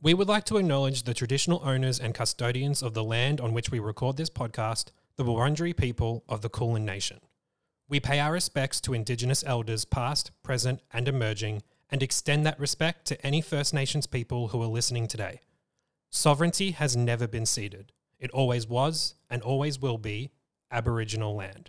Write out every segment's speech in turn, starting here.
We would like to acknowledge the traditional owners and custodians of the land on which we record this podcast, the Wurundjeri people of the Kulin Nation. We pay our respects to Indigenous elders past, present and emerging, and extend that respect to any First Nations people who are listening today. Sovereignty has never been ceded. It always was and always will be Aboriginal land.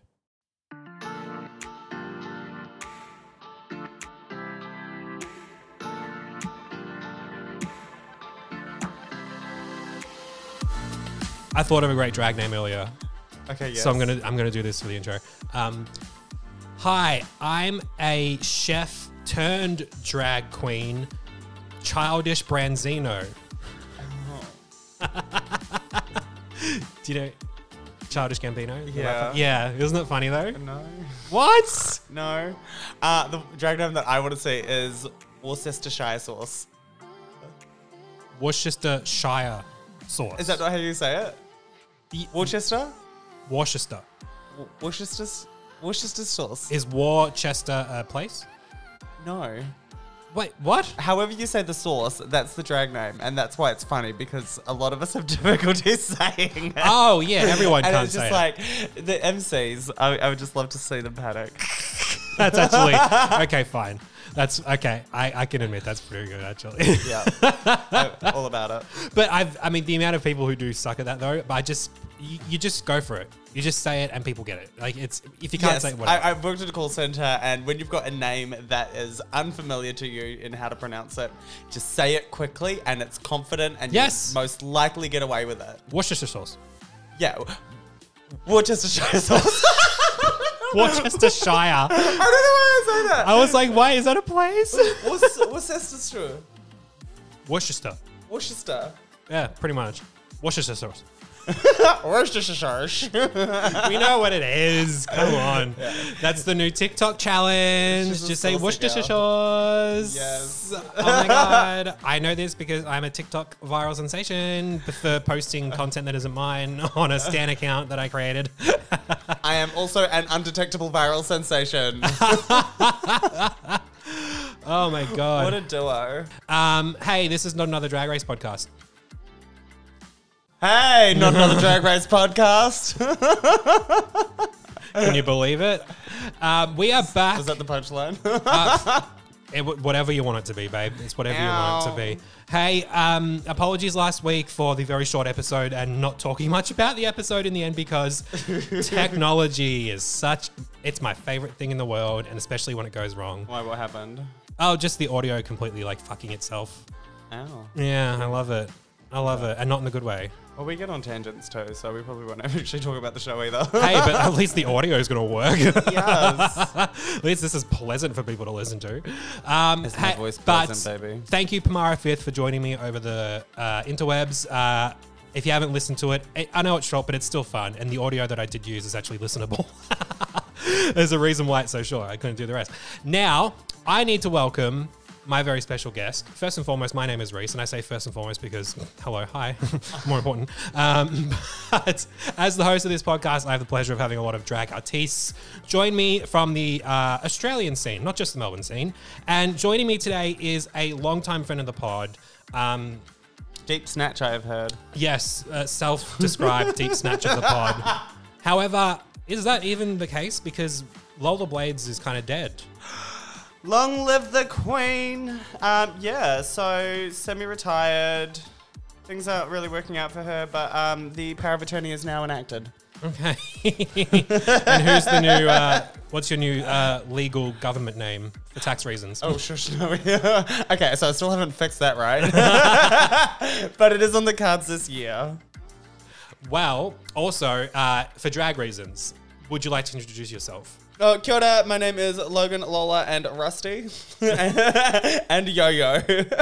I thought of a great drag name earlier. Okay, yes. So I'm gonna do this for the intro. Hi, I'm a chef turned drag queen, Childish Branzino. Do you know Childish Gambino? Yeah. Yeah. Isn't it funny though? No. What? No. The drag name that I want to say is Worcestershire sauce. Worcestershire sauce. Is that not how you say it? Worcester? Worcester. Worcester sauce. Is Worcester a place? No. Wait, what? However you say the sauce, that's the drag name. And that's why it's funny, because a lot of us have difficulty saying it. Oh, yeah, everyone and can't it's say just like, the MCs, I would just love to see them panic. That's actually, okay, fine. That's, okay, I can admit that's pretty good, actually. Yeah. All about it. But I mean, the amount of people who do suck at that, though, but you just go for it. You just say it and people get it. Like, it's, if you can't say it, whatever. I've worked at a call center, and when you've got a name that is unfamiliar to you in how to pronounce it, just say it quickly and it's confident, and yes, you most likely get away with it. Worcestershire sauce. Yeah. Worcestershire sauce. Worcestershire. I don't know why I say that. I was like, why is that a place? Worcestershire. Worcester. Worcester. Yeah, pretty much. Worcestershire sauce. Worcestershire. We know what it is. Come on. Yeah. That's the new TikTok challenge. Just say Worcestershire sauce. Yes. Oh my God. I know this because I'm a TikTok viral sensation for posting content that isn't mine on a Stan account that I created. I am also an undetectable viral sensation. Oh my God. What a duo. Hey, this is not another Drag Race podcast. Hey, not another Drag Race podcast. Can you believe it? We are back. Was that the punchline? Whatever you want it to be, babe. It's whatever you want it to be. Hey, apologies last week for the very short episode and not talking much about the episode in the end, because technology is it's my favorite thing in the world, and especially when it goes wrong. Why, what happened? Oh, just the audio completely like fucking itself. Ow. Yeah, I love it. I love it. And not in a good way. Well, we get on tangents too, so we probably won't actually talk about the show either. Hey, but at least the audio is going to work. Yes. At least this is pleasant for people to listen to. Is my voice pleasant, baby? Thank you, Pamara Fifth, for joining me over the interwebs. If you haven't listened to it, I know it's short, but it's still fun. And the audio that I did use is actually listenable. There's a reason why it's so short. I couldn't do the rest. Now, I need to welcome my very special guest. First and foremost, my name is Reese, and I say first and foremost because, hello, hi, more important. But as the host of this podcast, I have the pleasure of having a lot of drag artistes join me from the Australian scene, not just the Melbourne scene. And joining me today is a longtime friend of the pod. Deep snatch, I have heard. Yes, self-described deep snatch of the pod. However, is that even the case? Because Lola Blades is kind of dead. Long live the Queen. Yeah, so semi-retired. Things aren't really working out for her, but the power of attorney is now enacted. Okay. And who's the new, what's your new legal government name for tax reasons? Oh, shush, no. Okay, so I still haven't fixed that right. But it is on the cards this year. Well, also, for drag reasons, would you like to introduce yourself? Oh, kia ora, my name is Logan, Lola, and Rusty. And Yo-Yo.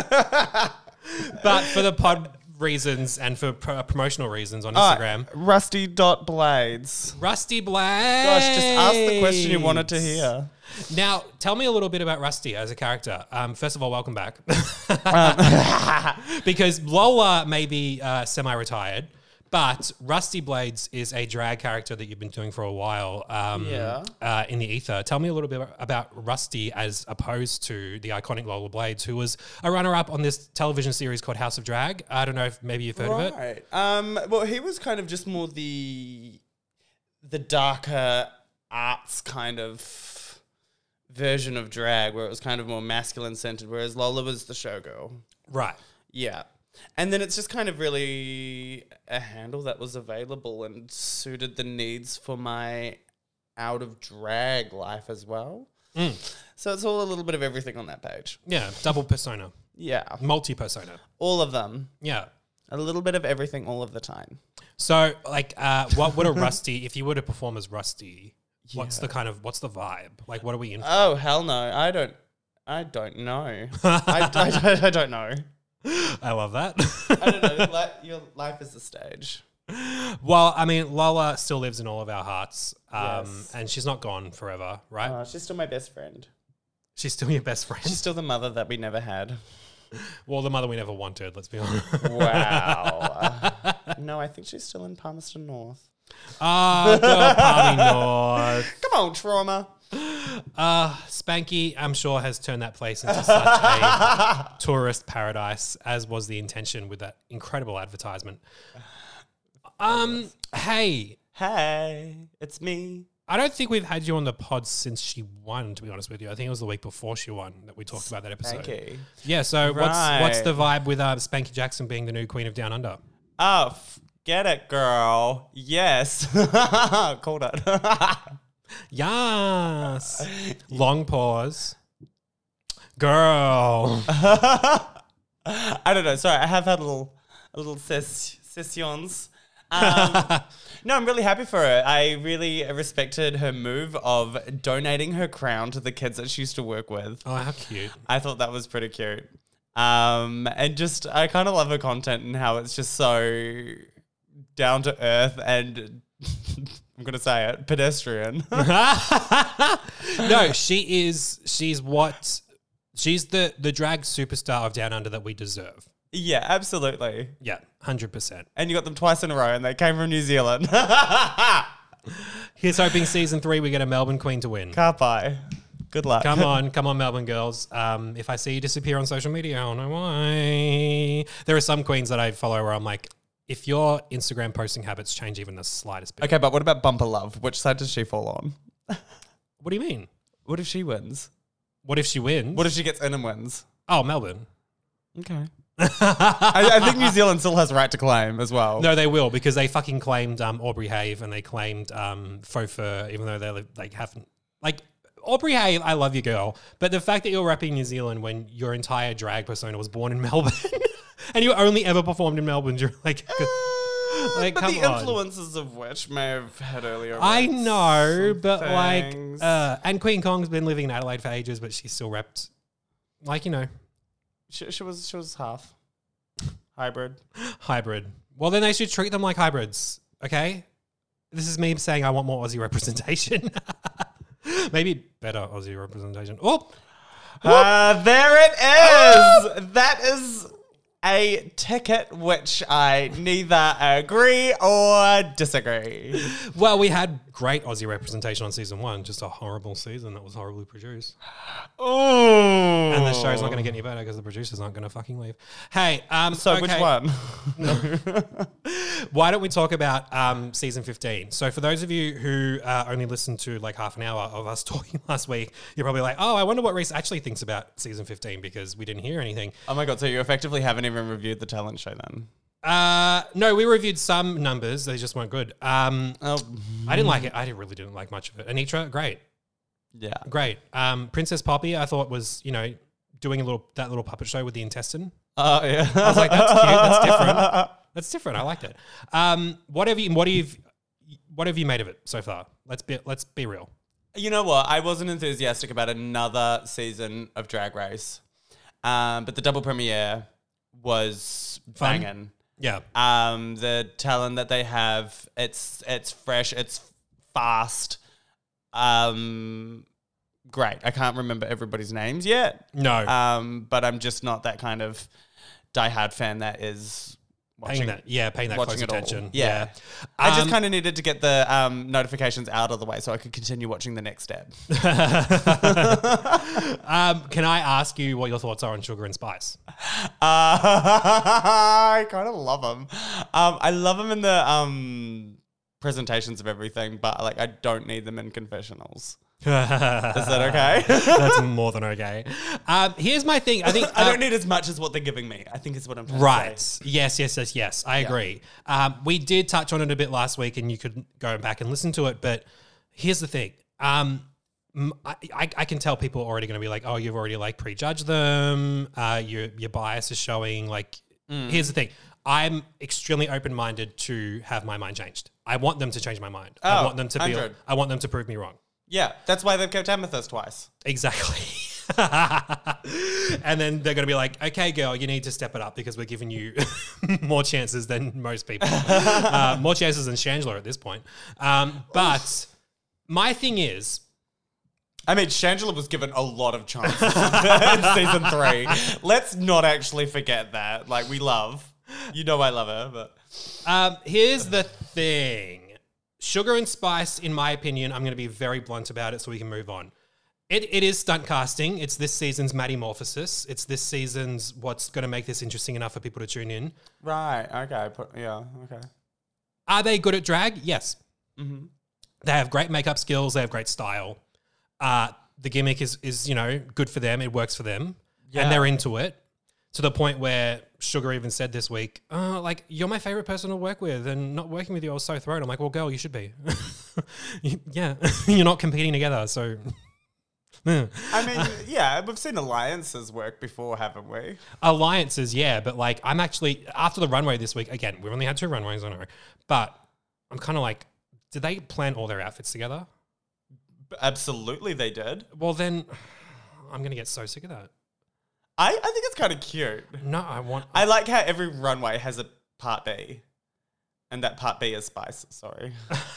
But for the pod reasons and for promotional reasons on Instagram. Rusty.blades. Rusty Blades. Gosh, just ask the question you wanted to hear. Now, tell me a little bit about Rusty as a character. First of all, welcome back. Because Lola may be semi-retired, But Rusty Blades is a drag character that you've been doing for a while in the ether. Tell me a little bit about Rusty as opposed to the iconic Lola Blades, who was a runner-up on this television series called House of Drag. I don't know if maybe you've heard of it. Right. Well, he was kind of just more the darker arts kind of version of drag, where it was kind of more masculine-centered, whereas Lola was the showgirl. Right. Yeah. And then it's just kind of really a handle that was available and suited the needs for my out of drag life as well. So it's all a little bit of everything on that page. Yeah, double persona. Yeah. Multi-persona. All of them. Yeah. A little bit of everything all of the time. So, like, what would a Rusty, if you were to perform as Rusty, what's the vibe? Like, what are we in for? Oh, hell no. I don't know. I don't know. I love that. I don't know. Your life is a stage. Well, I mean, Lola still lives in all of our hearts, Yes. and she's not gone forever, right? She's still my best friend. She's still your best friend. She's still the mother that we never had. Well, the mother we never wanted, let's be honest. Wow. No, I think she's still in Palmerston North. Ah, the Palmy North. Come on, trauma. Spanky, I'm sure, has turned that place into such a tourist paradise, as was the intention with that incredible advertisement. Hey, it's me. I don't think we've had you on the pod since she won, to be honest with you. I think it was the week before she won that we talked about that episode. Spanky. Yeah, so Right. what's the vibe with Spanky Jackson being the new Queen of Down Under? Oh, get it, girl. Yes. Called it. Yes. Long pause. Girl. I don't know. Sorry, I have had a little sessions. No, I'm really happy for her. I really respected her move of donating her crown to the kids that she used to work with. Oh, how cute. I thought that was pretty cute. And just, I kind of love her content and how it's just so down to earth and I'm going to say it, pedestrian. No, she's the drag superstar of Down Under that we deserve. Yeah, absolutely. Yeah, 100%. And you got them twice in a row and they came from New Zealand. Here's hoping season 3 we get a Melbourne Queen to win. Carpi. Good luck. Come on, Melbourne girls. If I see you disappear on social media, I don't know why. There are some queens that I follow where I'm like, if your Instagram posting habits change even the slightest bit. Okay, but what about Bumper Love? Which side does she fall on? What do you mean? What if she wins? What if she wins? What if she gets in and wins? Oh, Melbourne. Okay. I think New Zealand still has a right to claim as well. No, they will, because they fucking claimed Aubrey Have and they claimed Faux Fur, even though they like haven't. Like, Aubrey Have, I love you, girl. But the fact that you're repping New Zealand when your entire drag persona was born in Melbourne and you only ever performed in Melbourne, you're like, but come the on. influences of which may have had earlier. I know, but things. and Queen Kong's been living in Adelaide for ages, but she still repped, like, you know. She was half hybrid. Hybrid. Well, then they should treat them like hybrids, okay? This is me saying I want more Aussie representation. Maybe better Aussie representation. Oh, there it is. That is a ticket which I neither agree or disagree. well, we had great Aussie representation on season 1, just a horrible season that was horribly produced. Oh, And the show's not going to get any better because the producers aren't going to fucking leave. Hey, So which one? Why don't we talk about season 15? So for those of you who only listened to like half an hour of us talking last week, you're probably like, oh, I wonder what Reese actually thinks about season 15 because we didn't hear anything. Oh my God, so you effectively haven't even reviewed the talent show then? No, we reviewed some numbers. They just weren't good. I Oh, didn't like it. I really didn't like much of it. Anitra, great. yeah. Great. Princess Poppy, I thought was, you know, doing that little puppet show with the intestine. Oh, yeah. I was like, that's cute. That's different. That's different. I liked it. What have you made of it so far? Let's be real. You know what? I wasn't enthusiastic about another season of Drag Race. But the double premiere was Fun? banging. Yeah. The talent that they have, it's fresh, it's fast. Great. I can't remember everybody's names yet. No. But I'm just not that kind of diehard fan that is watching paying that close it all. attention. Yeah. I just kind of needed to get the notifications out of the way so I could continue watching the next step. Can I ask you what your thoughts are on Sugar and Spice? I kind of love them. I love them in the presentations of everything, but like I don't need them in confessionals. Is that okay? That's more than okay. Here's my thing. I think I don't need as much as what they're giving me. I think is what I'm trying to say. Yes. I agree. We did touch on it a bit last week, and you could go back and listen to it. But here's the thing. I can tell people are already going to be like, oh, you've already like prejudged them. Your bias is showing. Like, here's the thing. I'm extremely open-minded to have my mind changed. I want them to change my mind. I want them to 100. I want them to prove me wrong. Yeah, that's why they've kept Amethyst twice. Exactly. And then they're going to be like, okay, girl, you need to step it up because we're giving you more chances than most people. More chances than Shangela at this point. But my thing is... I mean, Shangela was given a lot of chances in season 3. Let's not actually forget that. Like, we love... You know I love her, but... Here's the thing. Sugar and Spice, in my opinion, I'm going to be very blunt about it so we can move on. It is stunt casting. It's this season's Maddie Morphosis. It's this season's what's going to make this interesting enough for people to tune in. Right, okay. Okay. Are they good at drag? Yes. Mm-hmm. They have great makeup skills. They have great style. The gimmick is good for them. It works for them. Yeah. And they're into it. To the point where Sugar even said this week, like, you're my favorite person to work with and not working with you, I was so thrown. I'm like, well, girl, you should be. Yeah, you're not competing together, so... I mean, yeah, we've seen alliances work before, haven't we? Alliances, yeah, but like, I'm actually, after the runway this week, again, we've only had 2 runways, I know, but I'm kind of like, did they plan all their outfits together? Absolutely they did. Well, then, I'm going to get so sick of that. I think it's kind of cute. No, I like how every runway has a part B. And that part B is Spice, sorry.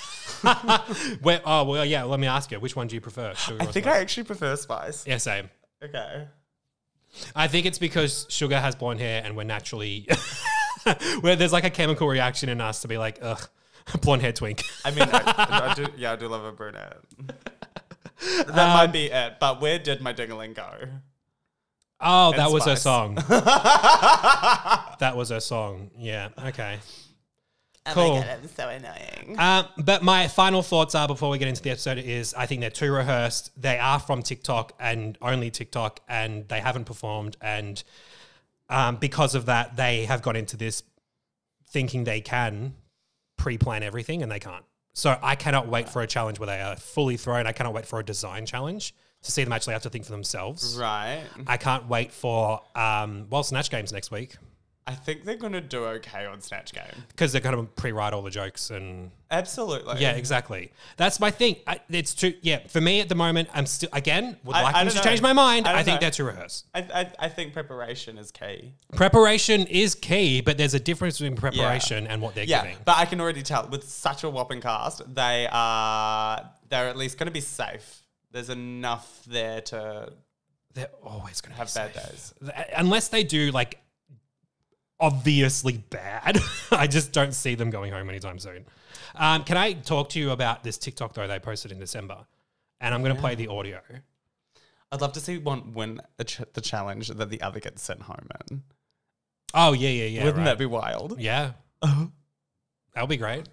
Yeah, let me ask you, which one do you prefer? Sugar I or think Spice? I actually prefer Spice. Yeah, same. Okay. I think it's because Sugar has blonde hair and we're naturally... where there's like a chemical reaction in us to be like, ugh, blonde hair twink. I mean, I do love a brunette. That might be it, but where did my dingling go? Oh, that And was her Spice. song. That was her song. Yeah, okay. Cool. Oh my God, I'm so annoying. But my final thoughts are, before we get into the episode, is I think they're too rehearsed. They are from TikTok and only TikTok, and they haven't performed. And because of that, they have got into this thinking they can pre-plan everything, and they can't. So I cannot wait for a challenge where they are fully thrown. I cannot wait for a design challenge to see them actually have to think for themselves. Right. I can't wait for, Snatch Games next week. I think they're going to do okay on Snatch Game. Because they're going to pre-write all the jokes and... Absolutely. Yeah, exactly. That's my thing. It's too... Yeah, for me at the moment, I'm still... Again, would like them to change my mind. I think they're too rehearsed. I think preparation is key. Preparation is key, but there's a difference between preparation and what they're giving. But I can already tell, with such a whopping cast, they're at least going to be safe. There's enough there to... They're always going to have bad days. Unless they do, like... obviously bad. I just don't see them going home anytime soon. Can I talk to you about this TikTok, though, they posted in December? And I'm going to play the audio. I'd love to see one win the challenge that the other gets sent home in. Oh, yeah. Wouldn't that be wild? Yeah. That'll be great.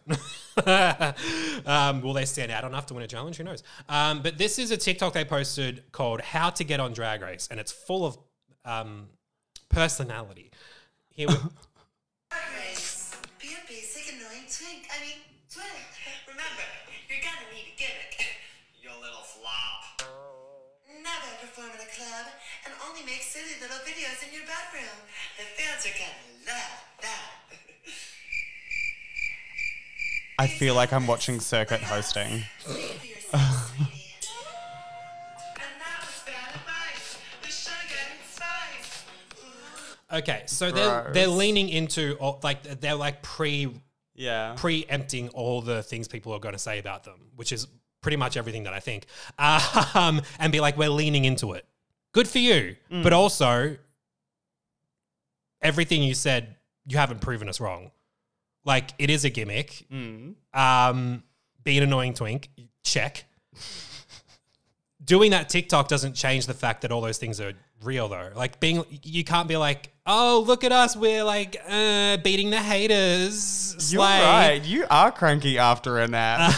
Will they stand out enough to win a challenge? Who knows? But this is a TikTok they posted called How to Get on Drag Race, and it's full of personality. Here we Be a basic annoying twink. I mean, twink. Remember, you're gonna need a gimmick. You little flop. Never perform in a club and only make silly little videos in your bedroom. The fans are gonna love that. I feel like I'm watching circuit hosting. Speak for yourself, sweetie. And that was bad advice. The sugar and spice. Ooh. Okay, so Gross. they're leaning into they're like Yeah. preempting all the things people are going to say about them, which is pretty much everything that I think, and be like, we're leaning into it. Good for you, but also everything you said you haven't proven us wrong. Like, it is a gimmick. Being an annoying twink, check. Doing that TikTok doesn't change the fact that all those things are real, though. Like, you can't be like, oh, look at us, we're like beating the haters. You're Slay. right. You are cranky after a nap.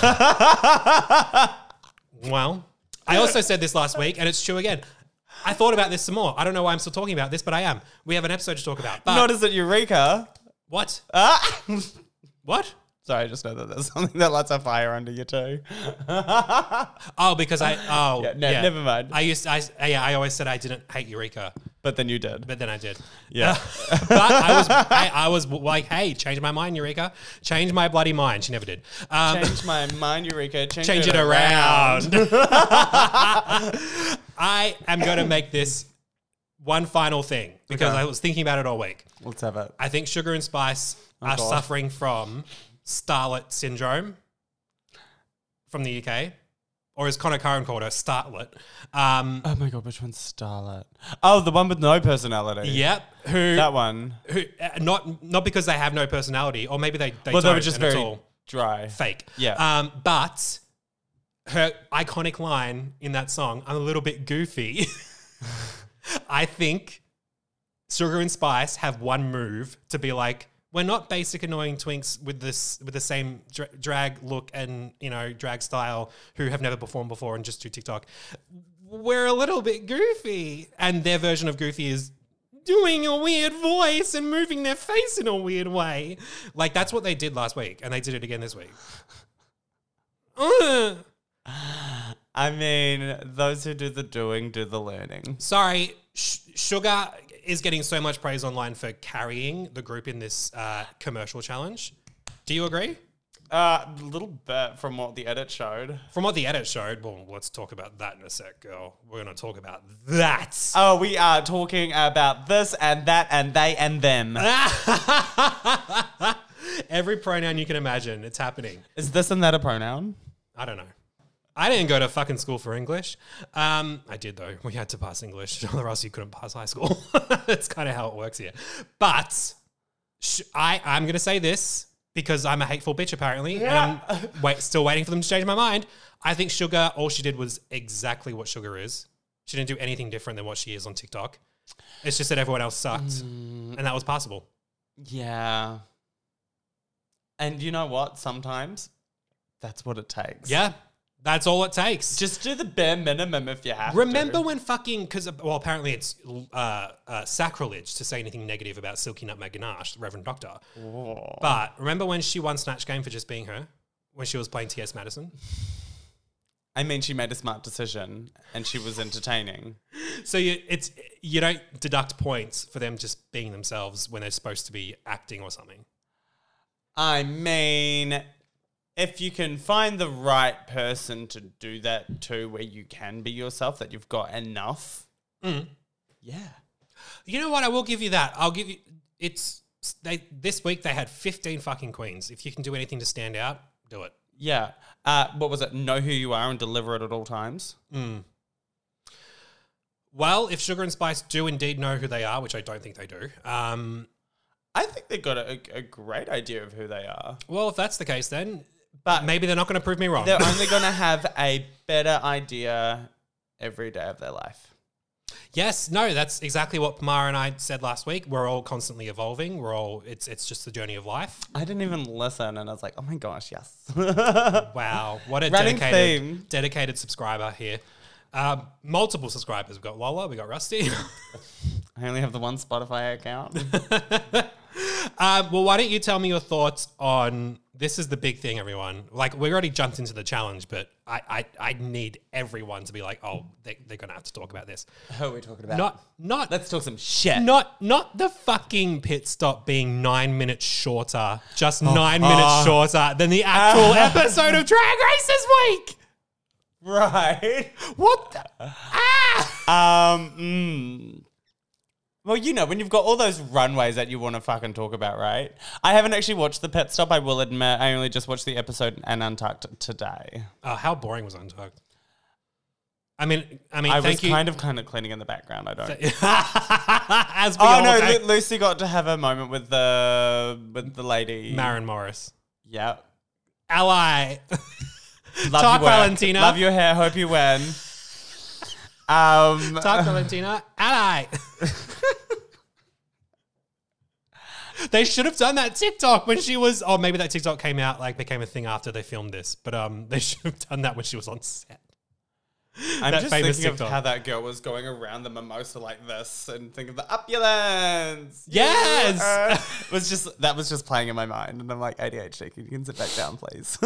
Well, I also said this last week, and it's true again. I thought about this some more. I don't know why I'm still talking about this, but I am. We have an episode to talk about. But Not as a Eureka. what? Ah! What? Sorry, I just know that there's something that lights a fire under you too. Oh, because Never mind. I always said I didn't hate Eureka, But then you did. but then I did. Yeah. But I was like, hey, change my mind, Eureka. Change my bloody mind. She never did. Change my mind, Eureka. Change it around. I am going to make this one final thing because Okay. I was thinking about it all week. Let's have it. I think Sugar and Spice are God. suffering from starlet syndrome from the UK. Or as Connor Curran called her, starlet. Oh my God, which one's Starlet? Oh, the one with no personality. Yep. Who That one. not because they have no personality, or maybe they Well, they don't, were just and it's very all dry. fake. Yeah. But her iconic line in that song, I'm a little bit goofy. I think Sugar and Spice have one move to be like, we're not basic annoying twinks with the same drag look and, you know, drag style who have never performed before and just do TikTok. We're a little bit goofy. And their version of goofy is doing a weird voice and moving their face in a weird way. Like, that's what they did last week, and they did it again this week. I mean, those who do the doing do the learning. Sorry, Sugar is getting so much praise online for carrying the group in this commercial challenge. Do you agree? A little bit from what the edit showed. From what the edit showed, well, let's talk about that in a sec, girl. We're going to talk about that. Oh, we are talking about this and that and they and them. Every pronoun you can imagine, it's happening. Is this and that a pronoun? I don't know. I didn't go to fucking school for English. I did, though. We had to pass English, or else you couldn't pass high school. That's kind of how it works here. But I'm going to say this because I'm a hateful bitch, apparently. Yeah. And I'm still waiting for them to change my mind. I think Sugar, all she did was exactly what Sugar is. She didn't do anything different than what she is on TikTok. It's just that everyone else sucked. And that was passable. Yeah. And you know what? Sometimes that's what it takes. Yeah. That's all it takes. Just do the bare minimum if you have Remember to. when fucking, because, well, apparently it's sacrilege to say anything negative about Silky Nutmeg Ganache, the Reverend Doctor. Oh. But remember when she won Snatch Game for just being her? When she was playing T.S. Madison? I mean, she made a smart decision and she was entertaining. So you don't deduct points for them just being themselves when they're supposed to be acting or something. I mean, if you can find the right person to do that too, where you can be yourself, that you've got enough. Yeah. You know what? I will give you that. I'll give you, this week they had 15 fucking queens. If you can do anything to stand out, do it. Yeah. What was it? Know who you are and deliver it at all times. Well, if Sugar and Spice do indeed know who they are, which I don't think they do, I think they've got a great idea of who they are. well, if that's the case, then But maybe they're not going to prove me wrong. they're only going to have a better idea every day of their life. Yes, no, that's exactly what Pamara and I said last week. We're all constantly evolving. It's just the journey of life. I didn't even listen, and I was like, oh my gosh, yes. Wow, what a Running theme. dedicated subscriber here. Multiple subscribers. We've got Lola, we got Rusty. I only have the one Spotify account. Well, why don't you tell me your thoughts on, this is the big thing, everyone. Like, we already jumped into the challenge, but I need everyone to be like, oh, they're going to have to talk about this. Who are we talking about? Not Let's talk some shit. Not the fucking pit stop being 9 minutes shorter, just 9 minutes shorter than the actual episode of Drag Race this week. Right. What the? Well, you know, when you've got all those runways that you want to fucking talk about, right? I haven't actually watched the pit stop, I will admit. I only just watched the episode and Untucked today. How boring was Untucked? I mean, I thank was you. kind of cleaning in the background. I don't. As we Oh all no, do. Lucy got to have a moment with the lady. Marin Morris. Yeah. Ally. Love Talk, your work. Valentina. Love your hair. Hope you win. Talk, Valentina. Ally. They should have done that TikTok when she was. Oh, maybe that TikTok came out, like became a thing after they filmed this. But they should have done that when she was on set. I'm that just famous thinking of TikTok. how that girl was going around the mimosa like this, and think of the opulence. Yes! That was just playing in my mind, and I'm like, ADHD, you can sit back down, please.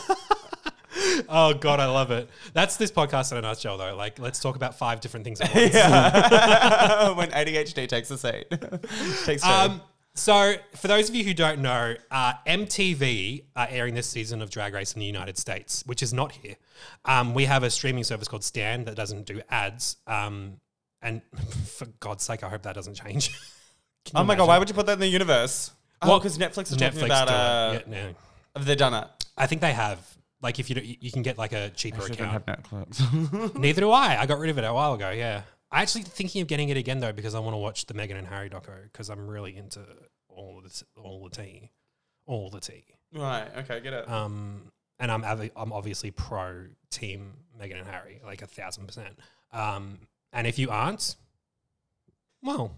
Oh God, I love it. That's this podcast in a nutshell, though. Like, let's talk about 5 different things at once. Yeah. When ADHD takes a seat. Takes two. So, for those of you who don't know, MTV are airing this season of Drag Race in the United States, which is not here. We have a streaming service called Stan that doesn't do ads. And for God's sake, I hope that doesn't change. Oh my God, why would you put that in the universe? Well, Because Netflix is talking Netflix about do it. Yeah, no. have they done it? I think they have. Like, if you can get like a cheaper I don't account. have Netflix. Neither do I. I got rid of it a while ago. Yeah, I actually thinking of getting it again though because I want to watch the Meghan and Harry doco because I'm really into all the tea. Right, okay, get it. And I'm obviously pro team Meghan and Harry, like 1,000%. And if you aren't, well,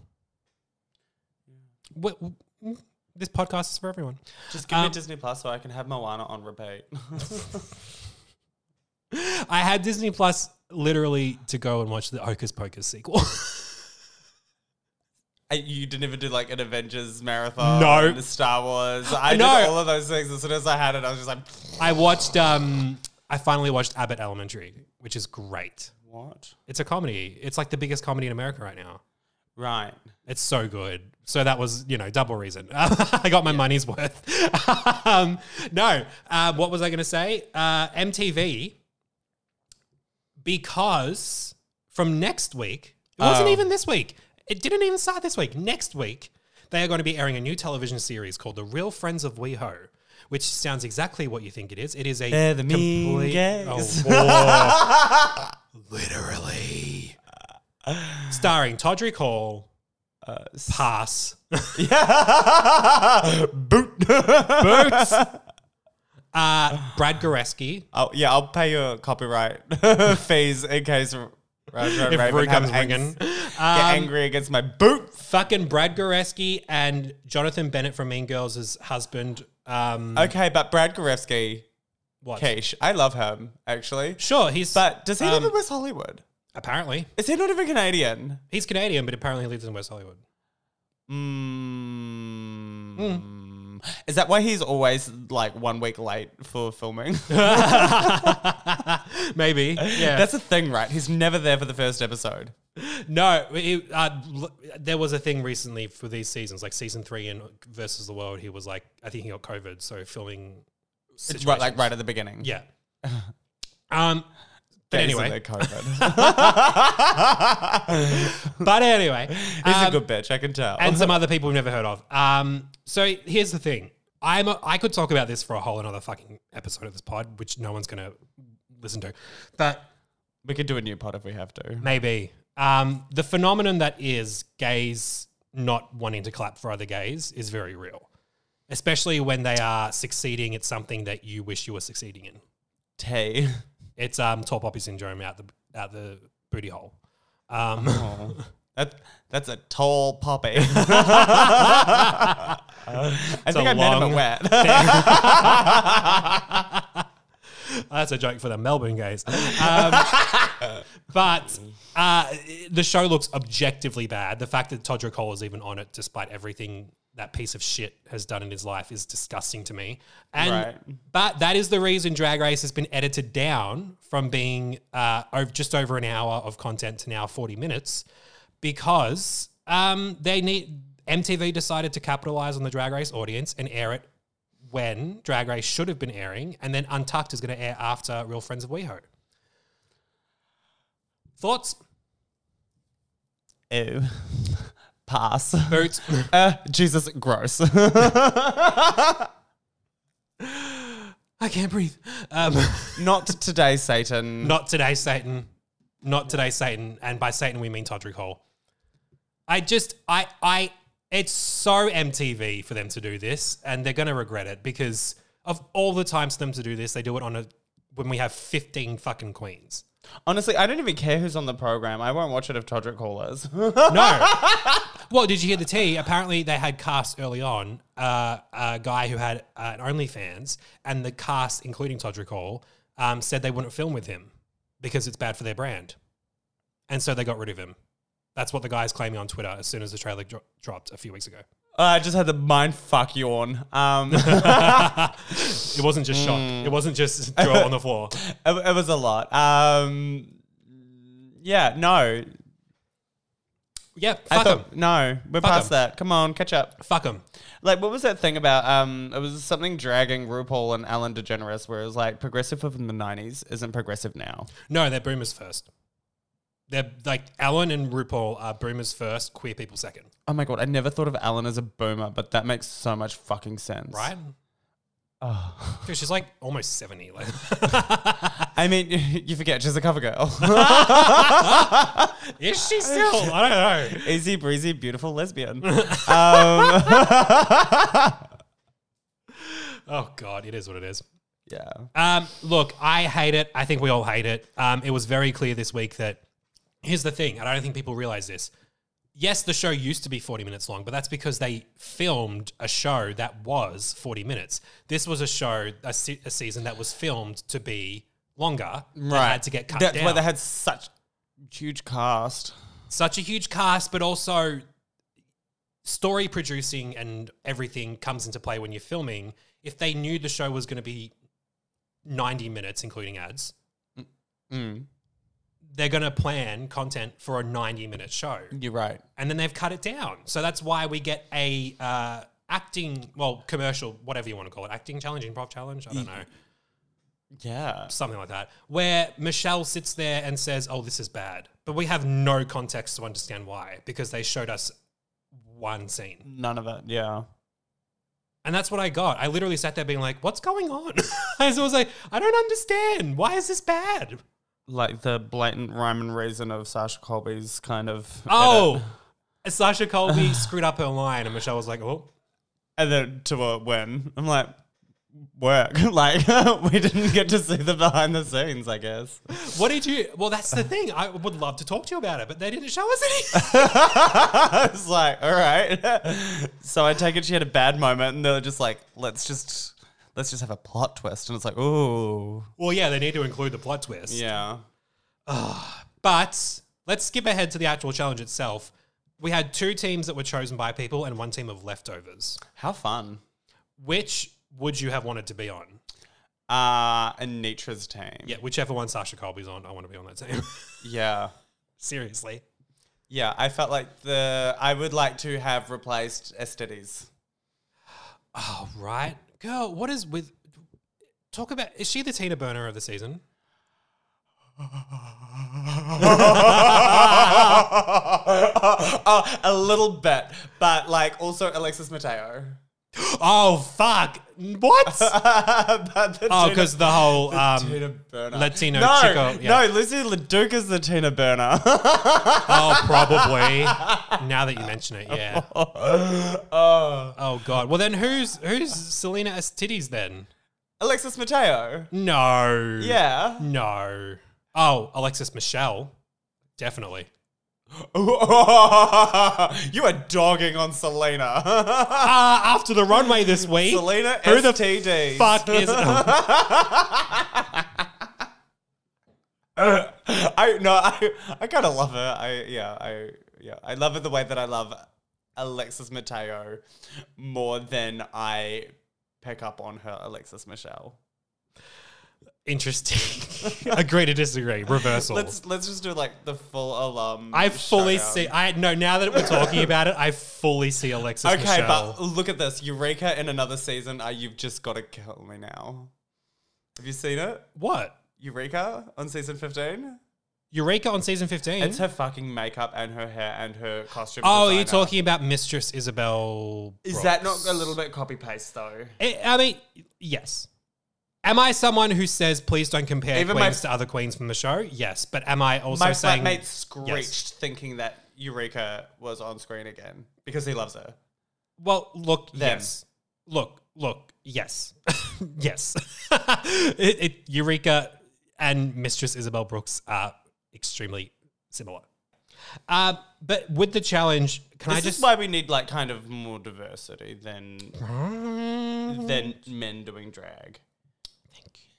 this podcast is for everyone. Just give me Disney Plus so I can have Moana on repeat. I had Disney Plus literally to go and watch the Hocus Pocus sequel. You didn't even do like an Avengers marathon? No. The Star Wars? I did No. all of those things. As soon as I had it, I was just like, I watched. I finally watched Abbott Elementary, which is great. what? It's a comedy. It's like the biggest comedy in America right now. Right. It's so good. So that was, double reason. I got my money's worth. No. What was I going to say? MTV, because from next week, it wasn't even this week. It didn't even start this week. Next week, they are going to be airing a new television series called The Real Friends of WeHo, which sounds exactly what you think it is. It is a They're the mean gays. Oh, literally. Starring Todrick Hall, Pass, Boot. Boots, Brad Goreski. Oh, yeah, I'll pay your copyright fees in case Roger and If Raven Rue have comes ringing. get angry against my boot. Fucking Brad Goreski and Jonathan Bennett from Mean Girls' husband. Okay, but Brad Goreski, What? Keish, I love him, actually. Sure, he's... But does he live in West Hollywood? Apparently. Is he not even Canadian? He's Canadian, but apparently he lives in West Hollywood. Is that why he's always like 1 week late for filming? Maybe, yeah. That's a thing, right? He's never there for the first episode. No, there was a thing recently for these seasons, like season 3 in Versus the World. He was like, I think he got COVID, so filming It's right, like right at the beginning. Yeah. But Days of anyway, their COVID. he's He's a good bitch, I can tell. and some other people we've never heard of. So here's the thing. I could talk about this for a whole another fucking episode of this pod, which no one's going to listen to. But we could do a new pod if we have to. maybe. The phenomenon that is gays not wanting to clap for other gays is very real, especially when they are succeeding at something that you wish you were succeeding in. Tay. It's tall poppy syndrome out the booty hole. That's a tall poppy. I think a I met him long- at wet. That's a joke for the Melbourne gays. But the show looks objectively bad. The fact that Todrick Hall is even on it, despite everything that piece of shit has done in his life, is disgusting to me. Right. But that is the reason Drag Race has been edited down from being just over an hour of content to now 40 minutes because MTV decided to capitalize on the Drag Race audience and air it when Drag Race should have been airing, and then Untucked is going to air after Real Friends of WeHo. Thoughts? Ew. Pass. Boots? Jesus, gross. I can't breathe. Not today, Satan. Not today, Satan. not Today Satan, and by Satan we mean Todrick Hall. It's so MTV for them to do this, and they're going to regret it because of all the times for them to do this, they do it when we have 15 fucking queens. Honestly, I don't even care who's on the program. I won't watch it if Todrick Hall is. No. Well, did you hear the tea? Apparently, they had cast early on a guy who had an OnlyFans, and the cast, including Todrick Hall, said they wouldn't film with him because it's bad for their brand. And so they got rid of him. That's what the guy's claiming on Twitter as soon as the trailer dropped a few weeks ago. I just had the mind fuck yawn. It wasn't just shock. It wasn't just throw it on the floor. It was a lot. Yeah, no. Yeah, fuck him. No, we're Fuck past 'em. that. Come on, catch up. Fuck him. Like, what was that thing about, it was something dragging RuPaul and Ellen DeGeneres where it was like, progressive from the 90s isn't progressive now. No, they're boomers first. They're like Ellen and RuPaul are boomers first, queer people second. Oh my God, I never thought of Ellen as a boomer, but that makes so much fucking sense. Right? Oh. Dude, she's like almost 70. Like, I mean, you forget, she's a cover girl. is she still? I don't know. Easy breezy, beautiful lesbian. Oh God, it is what it is. Yeah. Look, I hate it. I think we all hate it. It was very clear this week that here's the thing, and I don't think people realize this. Yes, the show used to be 40 minutes long, but that's because they filmed a show that was 40 minutes. This was a show, a season that was filmed to be longer. That had to get cut That's down. why they had such huge cast. Such a huge cast, but also story producing and everything comes into play when you're filming. If they knew the show was going to be 90 minutes, including ads, they're going to plan content for a 90-minute show. You're right. And then they've cut it down. So that's why we get a commercial, whatever you want to call it, acting challenge, improv challenge, I don't know. Yeah. Something like that, where Michelle sits there and says, oh, this is bad. But we have no context to understand why, because they showed us one scene. None of it. Yeah. And that's what I got. I literally sat there being like, what's going on? I was like, I don't understand. Why is this bad? Like the blatant rhyme and reason of Sasha Colby's kind of. Oh, Sasha Colby screwed up her line and Michelle was like, oh. And then to a win. I'm like, work. Like, we didn't get to see the behind the scenes, I guess. What did you... Well, that's the thing. I would love to talk to you about it, but they didn't show us anything. I was like, all right. So I take it she had a bad moment and they're just like, let's just have a plot twist. And it's like, ooh. Well, yeah, they need to include the plot twist. Yeah. But let's skip ahead to the actual challenge itself. We had 2 teams that were chosen by people and 1 team of leftovers. How fun. Which would you have wanted to be on? Anitra's team. Yeah, whichever one Sasha Colby's on, I want to be on that team. Yeah. Seriously. Yeah, I felt like I would like to have replaced Estedes. Oh, right. Girl, what is with... Talk about... Is she the Tina Burner of the season? A little bit, but like also Alexis Mateo. Oh, fuck. What? Oh, because the whole Tina Burner. Latino no, chico. Yeah. No, Lucy LeDuc is the Tina Burner. Oh, probably. Now that you mention it, yeah. Oh, God. Well, then who's Selena Estides then? Alexis Mateo. No. Yeah. No. Oh, Alexis Michelle. Definitely. You are dogging on Selena. After the runway this week. Selena who the STDs. fuck is... I kind of love her. I love it the way that I love Alexis Mateo more than I pick up on her Alexis Michelle. Interesting. Agree to disagree. Reversal. Let's just do like the full alum. I fully showdown. see. Now that we're talking about it, I fully see Alexis Okay, Michelle. but look at this. Eureka in another season. You've just got to kill me now. Have you seen it? What? Eureka on season 15? Eureka on season 15? It's her fucking makeup and her hair and her costume. Oh, designer. you're talking about Mistress Isabel Is Brooks. that not a little bit copy paste though? I mean, yes. Am I someone who says please don't compare Even my- queens to other queens from the show? Yes, but am I also My saying flatmate screeched yes. thinking that Eureka was on screen again because he loves her. Well, look, Them. yes. Look, yes. Yes. Eureka and Mistress Isabel Brooks are extremely similar. But with the challenge, can I This just... is why we need like kind of more diversity than men doing drag. Thank you.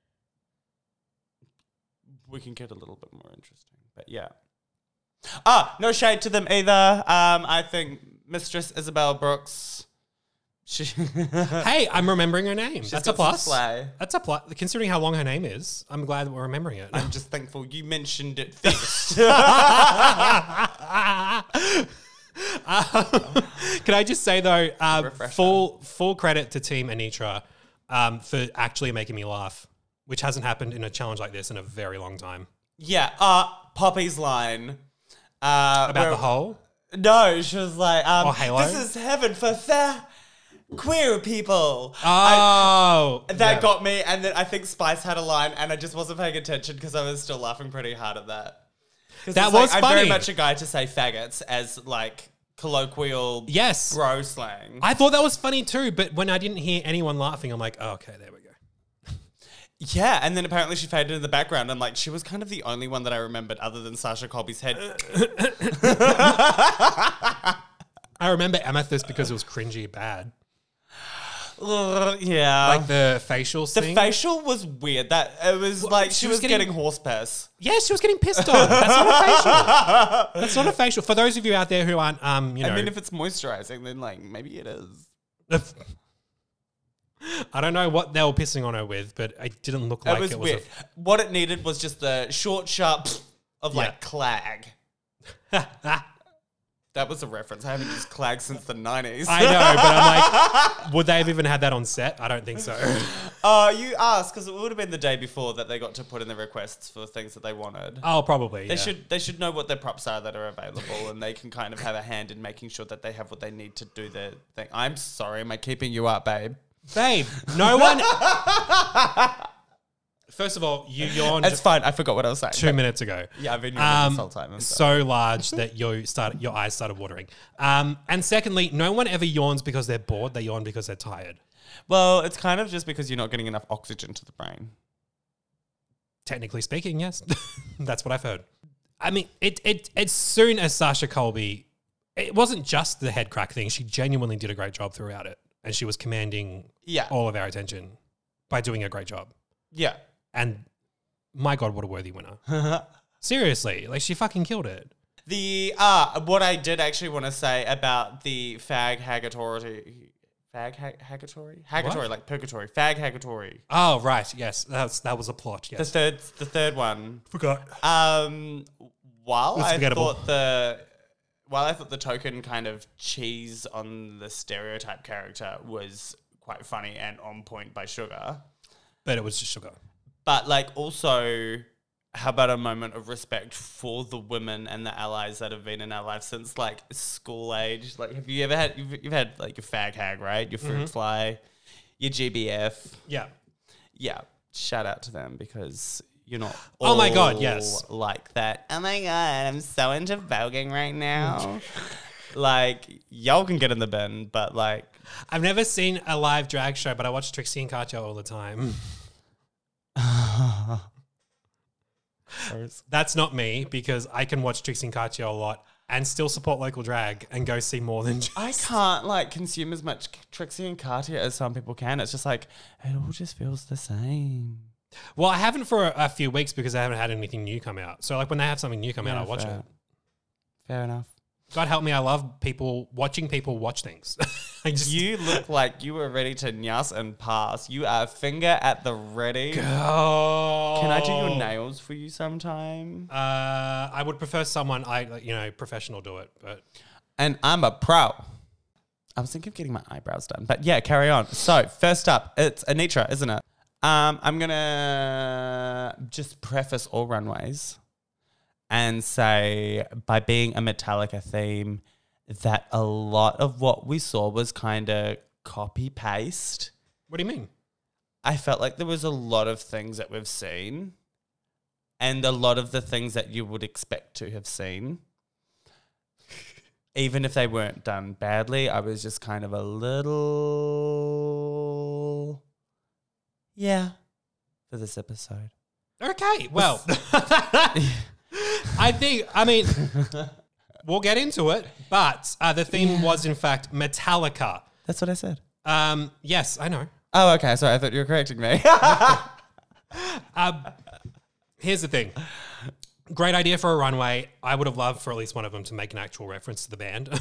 We can get a little bit more interesting, but yeah. No shade to them either. I think Mistress Isabel Brooks. She Hey, I'm remembering her name. That's a got some plus. slay. That's a plus. Considering how long her name is, I'm glad that we're remembering it. I'm just thankful you mentioned it first. Can I just say though, Refresher. full credit to Team Anitra for actually making me laugh, which hasn't happened in a challenge like this in a very long time. Yeah. Poppy's line About where- the whole. No, she was like, Halo? "This is heaven for fair queer people." Oh, That yeah. got me, and then I think Spice had a line, and I just wasn't paying attention because I was still laughing pretty hard at that. 'Cause That it's like, was I'm very funny. much a guy to say faggots as like colloquial Yes. bro slang. I thought that was funny too, but when I didn't hear anyone laughing, I'm like, oh, okay, there we go. Yeah, and then apparently she faded in the background, and like she was kind of the only one that I remembered other than Sasha Colby's head. I remember Amethyst because it was cringy bad. Yeah. Like the facial the thing. facial was weird. That it was like she she was was getting- getting horse piss. Yeah, she was getting pissed on. That's not a facial. That's not a facial. For those of you out there who aren't, you know, I mean, if it's moisturizing, then like maybe it is. I don't know what they were pissing on her with, but it didn't look like It was it weird. What it needed was just the short, sharp of Yeah. like clag. I That was a reference. I haven't used clag since the 90s. know, but I'm like, would they have even had that on set? I don't think so. You asked because it would have been the day before that they got to put in the requests for things that they wanted. Oh, probably. They should know what their props are that are available, and they can kind of have a hand in making sure that they have what they need to do their thing. I'm sorry, am I keeping you up, babe? Babe, no one. First of all, you yawned It's fine. I forgot what I was saying. 2 minutes ago. Yeah, I've been yawning this whole time. I'm sorry. So large that your eyes started watering. And secondly, no one ever yawns because they're bored. They yawn because they're tired. Well, it's kind of just because you're not getting enough oxygen to the brain. Technically speaking, yes. That's what I've heard. I mean, as soon as Sasha Colby, it wasn't just the head crack thing. She genuinely did a great job throughout it. And she was commanding Yeah. all of our attention by doing a great job. Yeah. And my God, what a worthy winner. Seriously, like she fucking killed it. The what I did actually want to say about the haggatory, like purgatory, haggatory. Oh, right. Yes, that was a plot. Yes. The third one. Forgot. While It's I forgettable. thought the token kind of cheese on the stereotype character was quite funny and on point by Sugar, But it was just sugar. but like also, how about a moment of respect for the women and the allies that have been in our life since like school age? Like, have you ever had you've had like your fag hag, right? Your fruit fly, your GBF. Yeah. Yeah, shout out to them because you're not. Oh my God, all yes. like that. Oh my God, I'm so into voguing right now. Like y'all can get in the bin, but like I've never seen a live drag show, but I watch Trixie and Katya all the time. That's not me because I can watch Trixie and Katya a lot and still support local drag and go see more than just... I can't like consume as much Trixie and Katya as some people can. It's just like it all just feels the same. Well, I haven't for a few weeks because I haven't had anything new come out. So like when they have something new come out, I'll watch fair. it. Fair enough. God help me, I love watching people watch things. I just... You look like you were ready to nyas and pass. You are finger at the ready. Oh. Can I do your nails for you sometime? I would prefer someone professional do it, but And I'm a pro. I was thinking of getting my eyebrows done, but yeah, carry on. So first up, it's Anitra, isn't it? I'm gonna just preface all runways and say, by being a Metallica theme, that a lot of what we saw was kind of copy paste. what do you mean? I felt like there was a lot of things that we've seen and a lot of the things that you would expect to have seen. Even if they weren't done badly, I was just kind of a little... Yeah, for this episode. Okay, well, we'll get into it, but the theme was, in fact, Metallica. That's what I said. Yes, I know. Oh, okay. Sorry, I thought you were correcting me. Here's the thing. Great idea for a runway. I would have loved for at least one of them to make an actual reference to the band.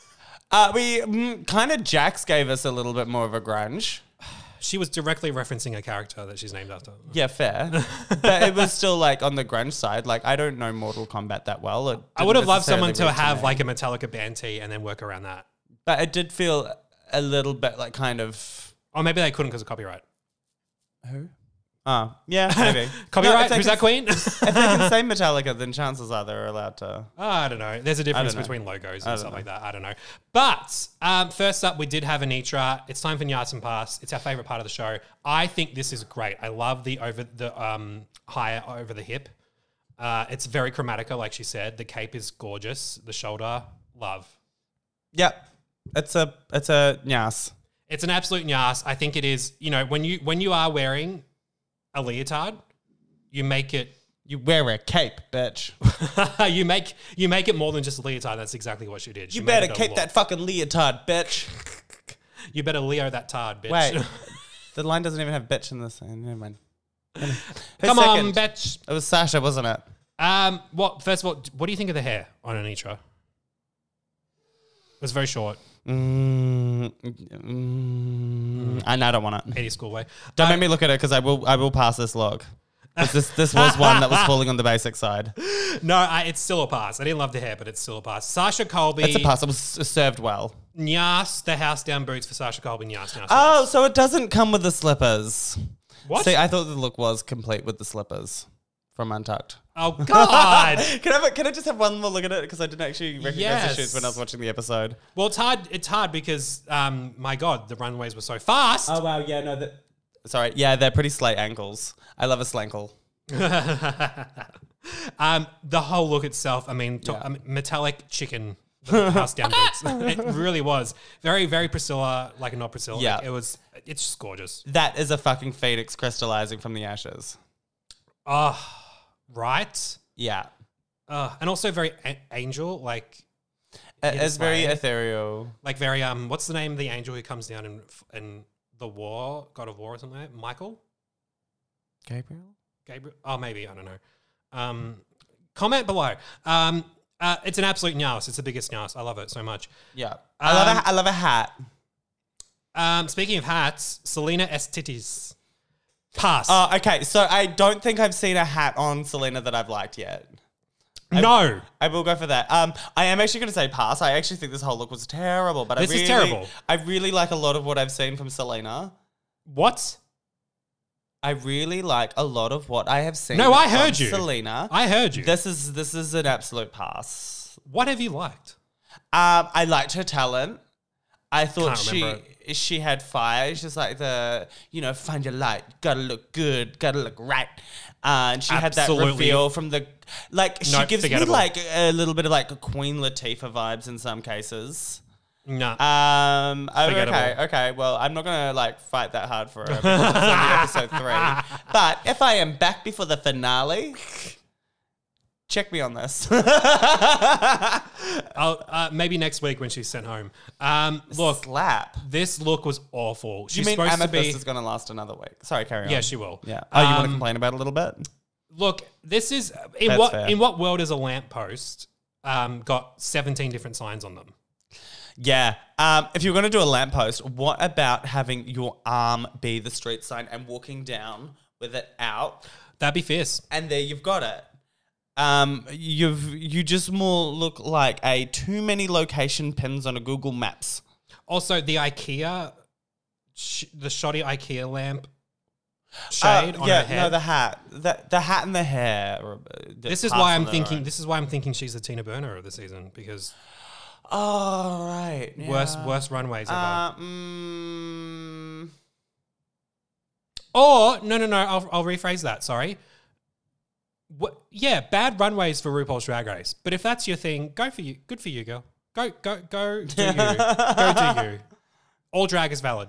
Jax gave us a little bit more of a grunge. She was directly referencing a character that she's named after. Yeah, fair. But it was still like on the grunge side. Like, I don't know Mortal Kombat that well. I would have loved someone to have like a Metallica band tee and then work around that. But it did feel a little bit like kind of... Or maybe they couldn't because of copyright. Who? Oh, yeah, maybe. Copyright? No, Who's that queen? if they can say Metallica, then chances are they're allowed to... I don't know. There's a difference between logos and stuff like that. I don't know. But first up, we did have Anitra. It's time for Nyas and Pass. It's our favorite part of the show. I think this is great. I love the higher over the hip. It's very chromatica, like she said. The cape is gorgeous. The shoulder, love. Yep. It's a Nyas. It's an absolute Nyas. I think it is, when you are wearing a leotard, you make it... You wear a cape, bitch. you make it more than just a leotard. That's exactly what she did. You better cape that fucking leotard, bitch. You better Leo that tard, bitch. Wait, the line doesn't even have bitch in this. Never mind. Come on, bitch. It was Sasha, wasn't it? First of all, what do you think of the hair on Anitra? It was very short. I don't want it. 80 school way. Don't make me look at it because I will pass this log. 'Cause this was one that was falling on the basic side. No, it's still a pass. I didn't love the hair, but it's still a pass. Sasha Colby. It's a pass. It was served well. Nyas, the house down boots for Sasha Colby. Nyas. Oh, so it doesn't come with the slippers. What? See, I thought the look was complete with the slippers from Untucked. Oh, God. Can I just have one more look at it? Because I didn't actually recognize the shoes when I was watching the episode. Well, it's hard because, my God, the runways were so fast. Oh, wow. Yeah, no. Sorry. Yeah, they're pretty slate ankles. I love a slankle. The whole look itself, metallic chicken, the house down boots. It really was. Very, very Priscilla, like not Priscilla. Yeah. It's just gorgeous. That is a fucking phoenix crystallizing from the ashes. Oh, right? Yeah. And also very angel, like... It's very ethereal. Like very, what's the name of the angel who comes down in the war, God of War or something like that? Michael? Gabriel? Oh, maybe. I don't know. Comment below. It's an absolute Nyas. It's the biggest Nyas. I love it so much. Yeah. I love a hat. Speaking of hats, Selena Estitis. Pass. Oh, okay. So I don't think I've seen a hat on Selena that I've liked yet. No. I will go for that. I am actually going to say pass. I actually think this whole look was terrible. But This is terrible. I really like a lot of what I've seen from Selena. What? I really like a lot of what I have seen. No, I heard you. Selena. I heard you. This is an absolute pass. What have you liked? I liked her talent. I thought Can't remember she had fire. She's like find your light. Gotta look good. Gotta look right. And she had that reveal from the she gives me like a little bit of like a Queen Latifah vibes in some cases. No. Okay. Well, I'm not gonna like fight that hard for her because it's only episode 3. But if I am back before the finale, check me on this. I'll maybe next week when she's sent home. Look, slap. This look was awful. You mean Amethyst is gonna last another week? Sorry, carry on. Yeah, she will. Yeah. Oh, you want to complain about it a little bit? Look, this is fair. In what world is a lamppost got 17 different signs on them? Yeah. If you're going to do a lamppost, what about having your arm be the street sign and walking down with it out? That'd be fierce. And there you've got it. You just more look like a too many location pins on a Google Maps. Also, the IKEA, the shoddy IKEA lamp shade on her head. No, the hat, the hat and the hair. This is why I'm thinking. This is why I'm thinking she's the Tina Burner of the season because. Oh right. Yeah. Worst runways ever. Or no. I'll rephrase that. Sorry. Yeah, bad runways for RuPaul's Drag Race. But if that's your thing, go for you. Good for you, girl. Go do you. Go do you. All drag is valid.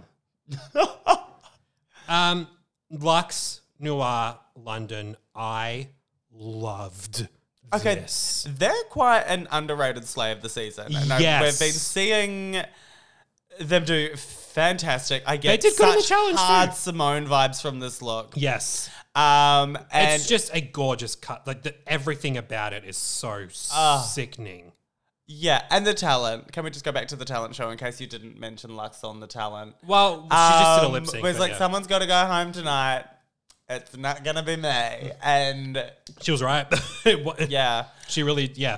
Lux Noir London. I loved this. They're quite an underrated slay of the season. And Yes. we've been seeing them do fantastic. I get They did good in the such challenge hard too. Simone vibes from this look. Yes. And It's just a gorgeous cut. Like everything about it is so sickening. yeah, and the talent. Can we just go back to the talent show in case you didn't mention Lux on the talent? Well, she just did a lip sync. It was but like, yeah. someone's got to go home tonight. It's not going to be me. And She was right. yeah. She really, yeah.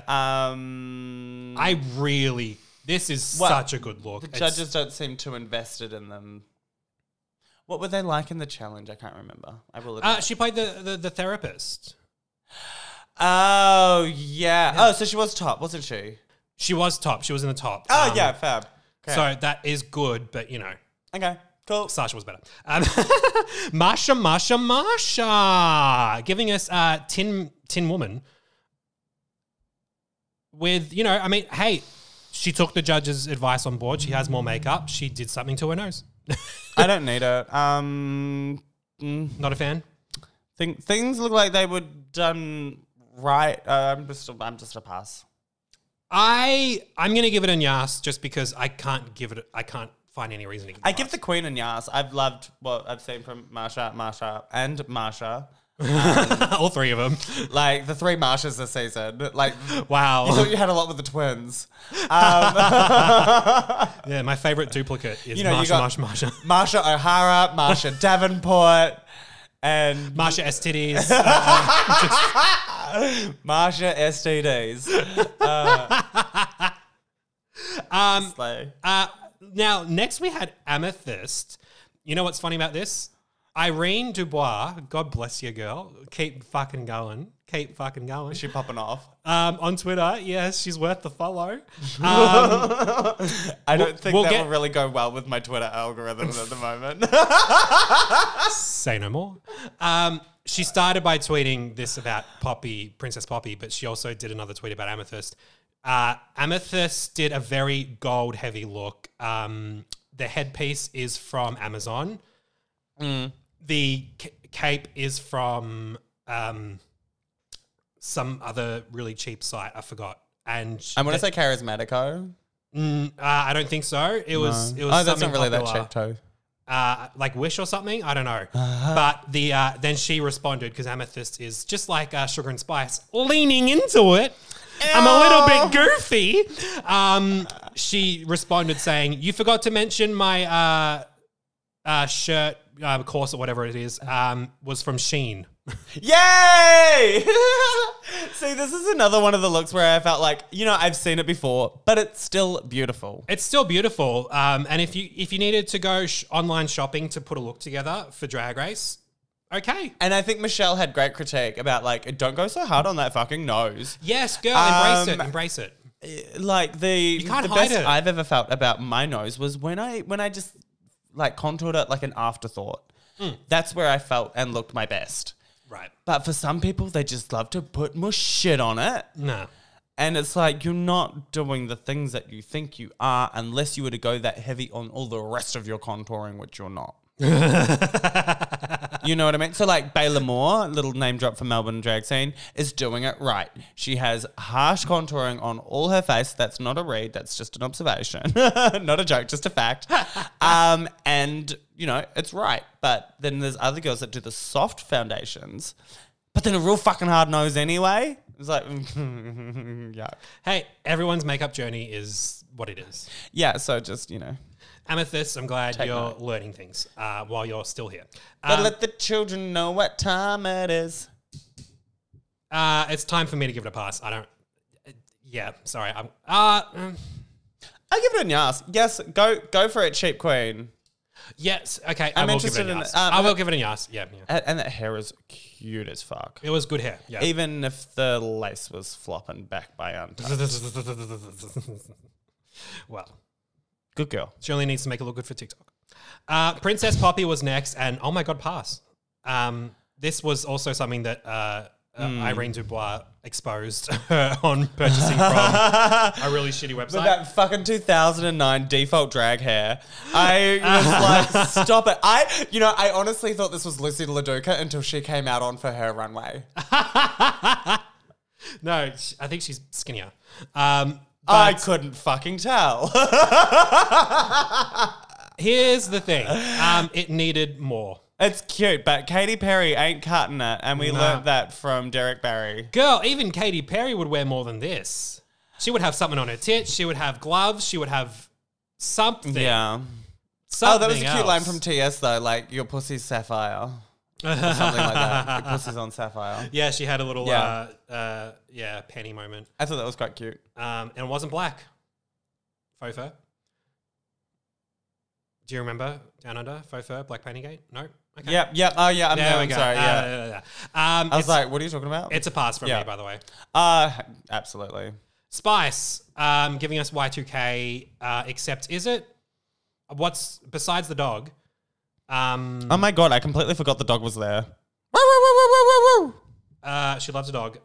This is Well, such a good look. The judges don't seem too invested in them. What were they like in the challenge? I can't remember. I will admit. She played the therapist. Oh, yeah. Oh, so she was top, wasn't she? She was top. She was in the top. Oh, yeah, fab. Okay. So that is good, but you know, Okay, cool. Sasha was better. Marsha, giving us Tin Woman with, you know, I mean, hey, she took the judge's advice on board. She has more makeup. She did something to her nose. I don't need it. Not a fan? Things look like they were done right. I'm just a pass. I'm gonna give it a Yas just because I can't find any reason to give it I a give pass. the Queen and Yas. I've loved what I've seen from Marsha, and Marsha. all three of them. Like the three Marshas this season. Like Wow. you thought you had a lot with the twins. Yeah, my favorite duplicate is You know, you got- Marsha. Marsha O'Hara, Marsha Davenport, and Marsha S titties. Marsha STDs. Slay. Now, next we had Amethyst. You know what's funny about this? Irene Dubois, God bless you, girl. Keep fucking going. Is she popping off? On Twitter, yes, she's worth the follow. I don't think we'll that get- will really go well with my Twitter algorithms at the moment. Say no more. She started by tweeting this about Poppy, Princess Poppy, but she also did another tweet about Amethyst. Amethyst did a very gold-heavy look. The headpiece is from Amazon. The cape is from some other really cheap site. I forgot. And I want to say Charismatico. I don't think so. It was. It was. Oh, that's something not really that popular. cheap too. Like Wish or something. I don't know. But the then she responded because Amethyst is just like Sugar and Spice, leaning into it. I'm a little bit goofy. She responded saying, "You forgot to mention my shirt, corset, whatever it is, was from Shein." Yay! See, this is another one of the looks where I felt like, you know, I've seen it before, but it's still beautiful. It's still beautiful. And if you needed to go online shopping to put a look together for Drag Race, okay. And I think Michelle had great critique about, like, don't go so hard on that fucking nose. Yes, girl, embrace it. Embrace it. Like, the can't hide best it. I've ever felt about my nose was when I just, like, contoured it like an afterthought. That's where I felt and looked my best. Right. But for some people, they just love to put more shit on it. No. And it's like, you're not doing the things that you think you are unless you were to go that heavy on all the rest of your contouring, which you're not. You know what I mean? So like Bayla Moore, little name drop from Melbourne drag scene, is doing it right. She has harsh contouring on all her face. That's not a read. That's just an observation. Not a joke, just a fact. And, you know, it's right. But then there's other girls that do the soft foundations, but then a real fucking hard nose anyway. It's like, yuck. Hey, everyone's makeup journey is what it is. Yeah, so just, you know. Amethyst, I'm glad Take you're note. learning things while you're still here. But let the children know what time it is. It's time for me to give it a pass. I don't. Yeah, sorry. I give it a yes. Yes, go for it, cheap queen. yes. Okay. I'm I will give it interested a in yes. it. I will give it a yes. Yeah. And that hair is cute as fuck. It was good hair. Yeah. Even if the lace was flopping back by untouched. Well, Good girl. she only needs to make it look good for TikTok. Princess Poppy was next, and oh my god, pass. This was also something that Irene Dubois exposed her on purchasing from a really shitty website. With that fucking 2009 default drag hair. I was like, stop it. I honestly thought this was Lucy LaDuca until she came out on For Her runway. No, I think she's skinnier. I couldn't fucking tell. Here's the thing. It needed more. It's cute, but Katy Perry ain't cutting it, and we No. learnt that from Derek Barry. Girl, even Katy Perry would wear more than this. She would have something on her tits. She would have gloves. She would have something. Yeah. Something Oh, that was a cute else. line from TS though, like your pussy's sapphire. Or something like that. Your pussy's on sapphire. Yeah, she had a little Yeah. penny moment. I thought that was quite cute. And it wasn't black. Faux fur. Do you remember Down Under? Faux fur, Black Pantygate? No? Okay. Yep. Oh yeah, I'm sorry. Yeah. I was like, what are you talking about? It's a pass from Yeah. me, by the way. Absolutely. Spice, giving us Y2K, except is it? What's besides the dog? Oh my god, I completely forgot the dog was there. Woo, woo, woo, woo, woo, woo, woo. She loves a dog.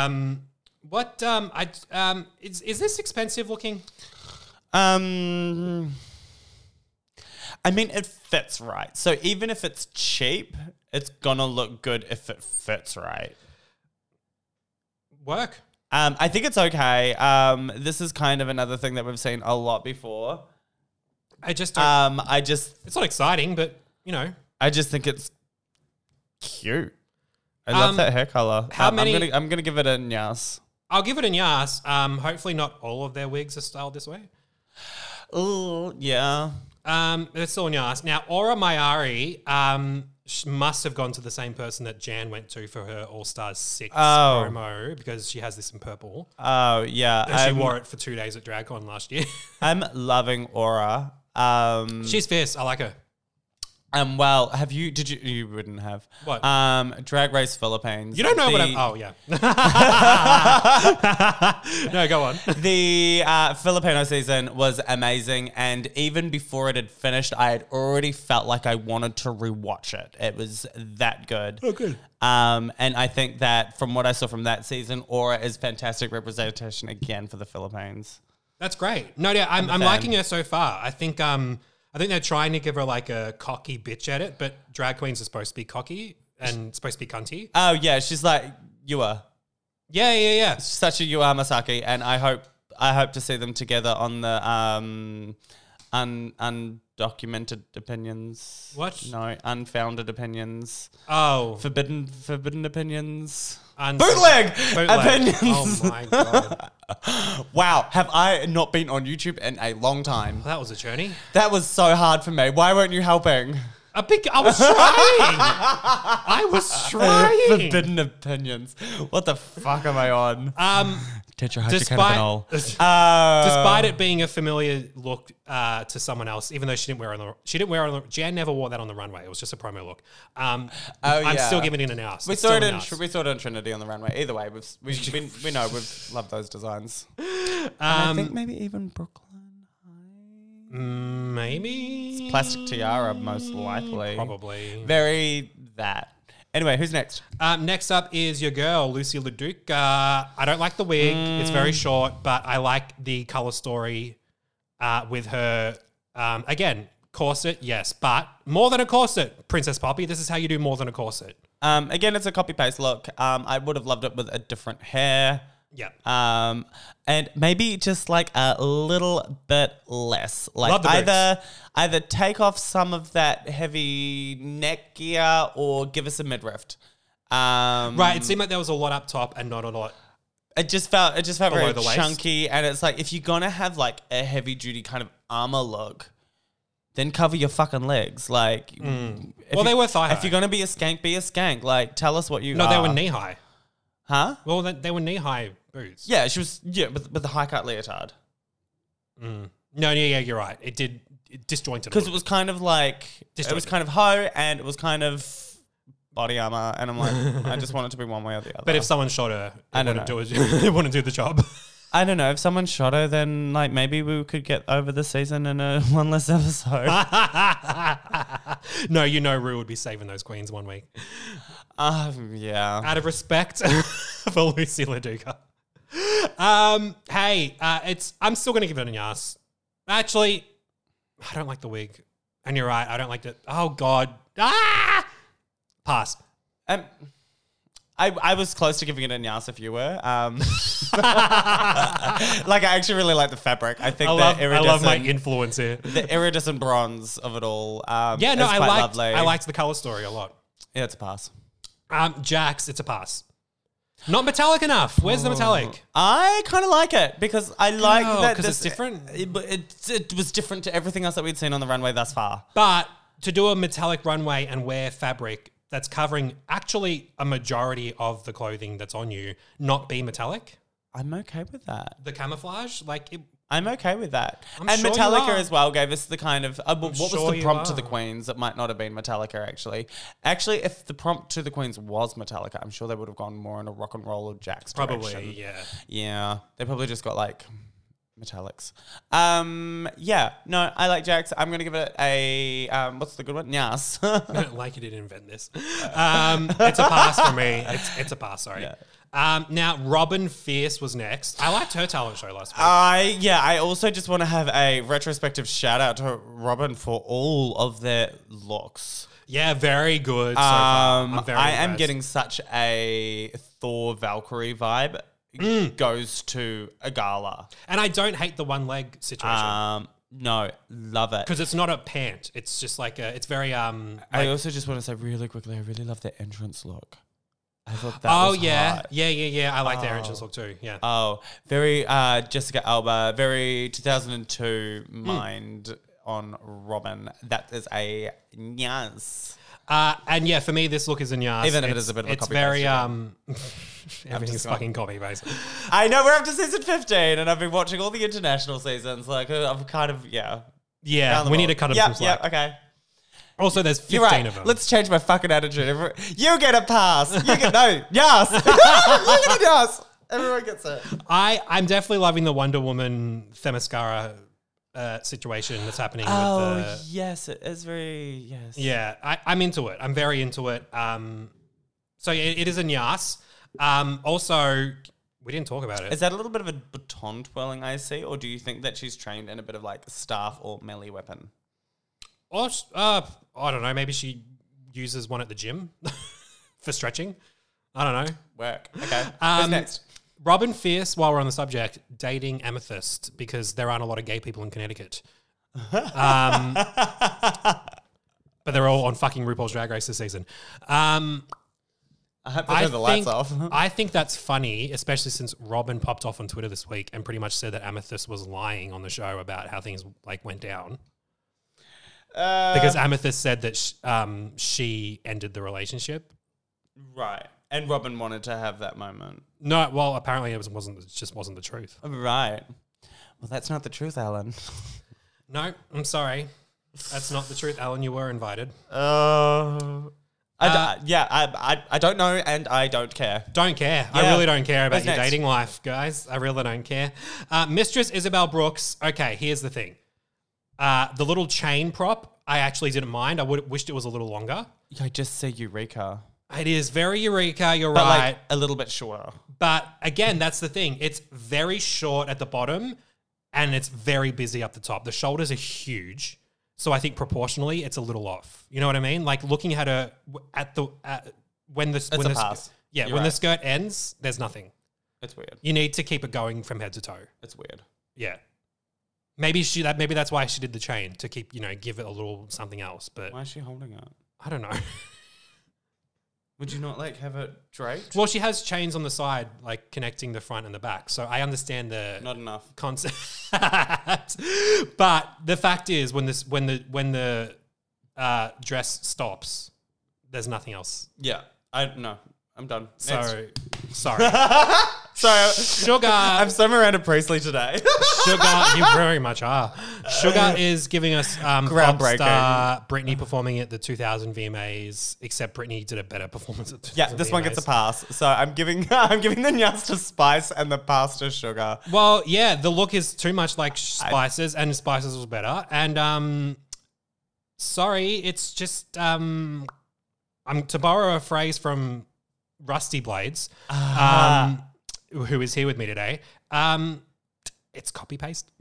Is this expensive looking? I mean, it fits right. So even if it's cheap, it's gonna look good if it fits right. Work. I think it's okay. This is kind of another thing that we've seen a lot before. I just don't. It's not exciting, but you know. I just think it's cute. I love that hair color. how many- I'm gonna give it a nyas. I'll give it a yas. Hopefully not all of their wigs are styled this way. Oh yeah. It's still a yas. Now, Aura Mayari must have gone to the same person that Jan went to for her All Stars 6 promo because she has this in purple. Oh yeah. And she wore it for 2 days at DragCon last year. I'm loving Aura. She's fierce. I like her. Well, you wouldn't have. What? Drag Race Philippines. You don't know what I'm... Oh, yeah. No, go on. The Filipino season was amazing, and even before it had finished, I had already felt like I wanted to rewatch it. It was that good. Oh, good. And I think that from what I saw from that season, Aura is fantastic representation again for the Philippines. That's great. No, yeah, I'm liking her so far. I think they're trying to give her like a cocky bitch at it, but drag queens are supposed to be cocky and supposed to be cunty. Oh yeah, she's like you are. Yeah. Such a you are Masaki, and I hope to see them together on the undocumented opinions. What? No, unfounded opinions. Oh. Forbidden opinions. Bootleg opinions. Oh my God. Wow, have I not been on YouTube in a long time? That was a journey. That was so hard for me. Why weren't you helping? I was trying. I was trying. Forbidden opinions. What the fuck am I on? Tetrahydrocannabinol. Despite it being a familiar look to someone else, even though she didn't wear it on the Jan never wore that on the runway. It was just a promo look. I'm still giving it an house. We saw it in Trinity on the runway. Either way, we know we've loved those designs. And I think maybe even Brooklyn. Maybe Plastic Tiara, most likely. Probably. Very that. Anyway, who's next? Next up is your girl, Lucy Leduc. I don't like the wig. It's very short, but I like the color story with her. Again, corset, yes, but more than a corset, Princess Poppy. This is how you do more than a corset. Again, it's a copy-paste look. I would have loved it with a different hair. Yeah. And maybe just like a little bit less. Like Love the either take off some of that heavy neck gear or give us a midriff. Right. It seemed like there was a lot up top and not a lot. It just felt very the waist. chunky, and it's like if you're gonna have like a heavy duty kind of armor look, then cover your fucking legs. Like, Well, they were thigh high. If you're gonna be a skank, be a skank. Like, tell us what you. No, are. they were knee high. Huh? Well, they were knee high boots. Yeah, she was. Yeah, with the high cut leotard. No, yeah, you're right. It disjointed. Because it was kind of like it was kind of hoe and it was kind of body armor, and I'm like, I just want it to be one way or the other. But if someone shot her, I it don't wouldn't do it. It wouldn't do the job. I don't know. If someone shot her, then like maybe we could get over the season in a one less episode. No, you know Rue would be saving those queens 1 week. Yeah. Out of respect for Lucy LaDuca. Hey, I'm still going to give it a yes. Actually, I don't like the wig. And you're right, I don't like it. Oh, God. Pass. I was close to giving it a nyas if you were. Like, I actually really like the fabric. I think I love my influence here. the iridescent bronze of it all. Yeah, no, is quite lovely. I liked the color story a lot. Yeah, it's a pass. Jax, it's a pass. Not metallic enough. Where's the metallic? I kind of like it because I like that because it's different. It was different to everything else that we'd seen on the runway thus far. But to do a metallic runway and wear fabric that's covering actually a majority of the clothing that's on you, not be metallic, I'm okay with that. the camouflage, like it, I'm okay with that. I'm and sure you Metallica are. as well gave us the kind of... what was sure the you prompt to the are. Queens? It might not have been Metallica, actually. Actually, if the prompt to the Queens was Metallica, I'm sure they would have gone more in a rock and roll or Jax probably, direction. yeah. Yeah. They probably just got, like, metallics. Yeah. No, I like Jax. I'm going to give it a... what's the good one? Nyas. Like you didn't invent this. It's a pass for me. It's a pass, sorry. Yeah. Now, Robin Fierce was next. I liked her talent show last week. I also just want to have a retrospective shout out to Robin for all of their looks. Yeah, very good so far. I'm very I am impressed. getting such a Thor Valkyrie vibe. Goes to a gala. And I don't hate the one leg situation. No, love it. Because it's not a pant. It's just like it's very I also just want to say really quickly, I really love their entrance look. I thought that was hot. Yeah. I like their entrance look too. Yeah. Oh, very Jessica Alba, very 2002 mind on Robin. That is a nyas. And yeah, for me, this look is a nyas. Even if it is a bit of a it's copy very paste, everything's fucking copy paste. I know we're up to season 15 and I've been watching all the international seasons. Like I'm kind of, Yeah, down the we ball. need to cut them Yep, some slack. yep, okay. Also, there's 15 You're right. of them. Let's change my fucking attitude. You get a pass. You get no. Yes. You get a yes. Everyone gets it. I'm definitely loving the Wonder Woman Themyscira situation that's happening. Oh, with the, yes. It is very, yes. yeah, I'm into it. I'm very into it. So it is a nyas. Also, we didn't talk about it. Is that a little bit of a baton twirling I see? Or do you think that she's trained in a bit of like staff or melee weapon? Or, I don't know. Maybe she uses one at the gym for stretching. I don't know. Work. Okay. Who's next? Robin Fierce, while we're on the subject, dating Amethyst because there aren't a lot of gay people in Connecticut. But they're all on fucking RuPaul's Drag Race this season. I hope they turn the lights off. I think that's funny, especially since Robin popped off on Twitter this week and pretty much said that Amethyst was lying on the show about how things like went down. Because Amethyst said that she ended the relationship. Right. And Robin wanted to have that moment. No, well, apparently it just wasn't the truth. Right. Well, that's not the truth, Alan. No, I'm sorry. That's not the truth, Alan. You were invited. I don't know and I don't care. Don't care. I Yeah. really don't care about Who's your next? dating life, guys. I really don't care. Mistress Isabel Brooks. Okay, here's the thing. The little chain prop, I actually didn't mind. I wished it was a little longer. I just say Eureka. It is very Eureka, you're But right. like a little bit shorter. But again, that's the thing. It's very short at the bottom and it's very busy up the top. The shoulders are huge. So I think proportionally it's a little off. You know what I mean? Like looking at her when the pass. Yeah, You're when the right. skirt ends, there's nothing. It's weird. You need to keep it going from head to toe. It's weird. Yeah. Maybe that's why she did the chain to keep, give it a little something else, but Why is she holding it? I don't know. Would you not like have it draped? Well, she has chains on the side, like connecting the front and the back. So I understand the Not enough. concept. But the fact is, when the dress stops, there's nothing else. Yeah. I'm done. So Next. sorry. Sugar. I'm so Miranda Priestley today. Sugar, you very much are. Sugar is giving us pop Groundbreaking. star Britney performing at the 2000 VMAs, except Britney did a better performance at the 2000 Yeah, this one gets a VMAs. pass. So I'm giving the nyas to Spice and the pass to Sugar. Well, yeah, the look is too much like Spice's, and Spice's was better. And sorry, it's just I'm to borrow a phrase from Rusty Blades, who is here with me today. It's copy paste.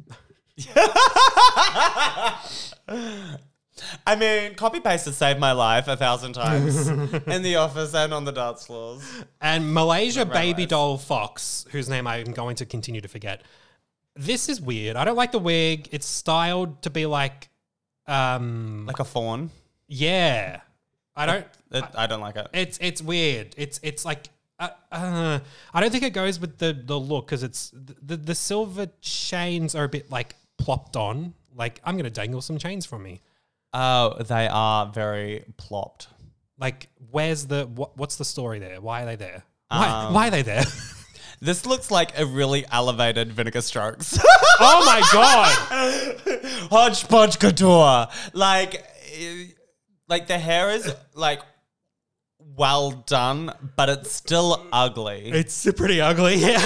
I mean, copy paste has saved my life 1,000 times in the office and on the dance floors. And Malaysia Right, Baby right. Doll Fox, whose name I'm going to continue to forget. This is weird. I don't like the wig. It's styled to be like, Like a fawn. yeah. I don't. I don't like it. It's weird. It's like I don't think it goes with the look because it's the silver chains are a bit like plopped on. Like I'm gonna dangle some chains from me. Oh, they are very plopped. Like where's what's the story there? Why are they there? Why are they there? This looks like a really elevated Vinegar Strokes. Oh my god! Hodgepodge couture. Like the hair is like well done, but it's still ugly. It's pretty ugly. Yeah.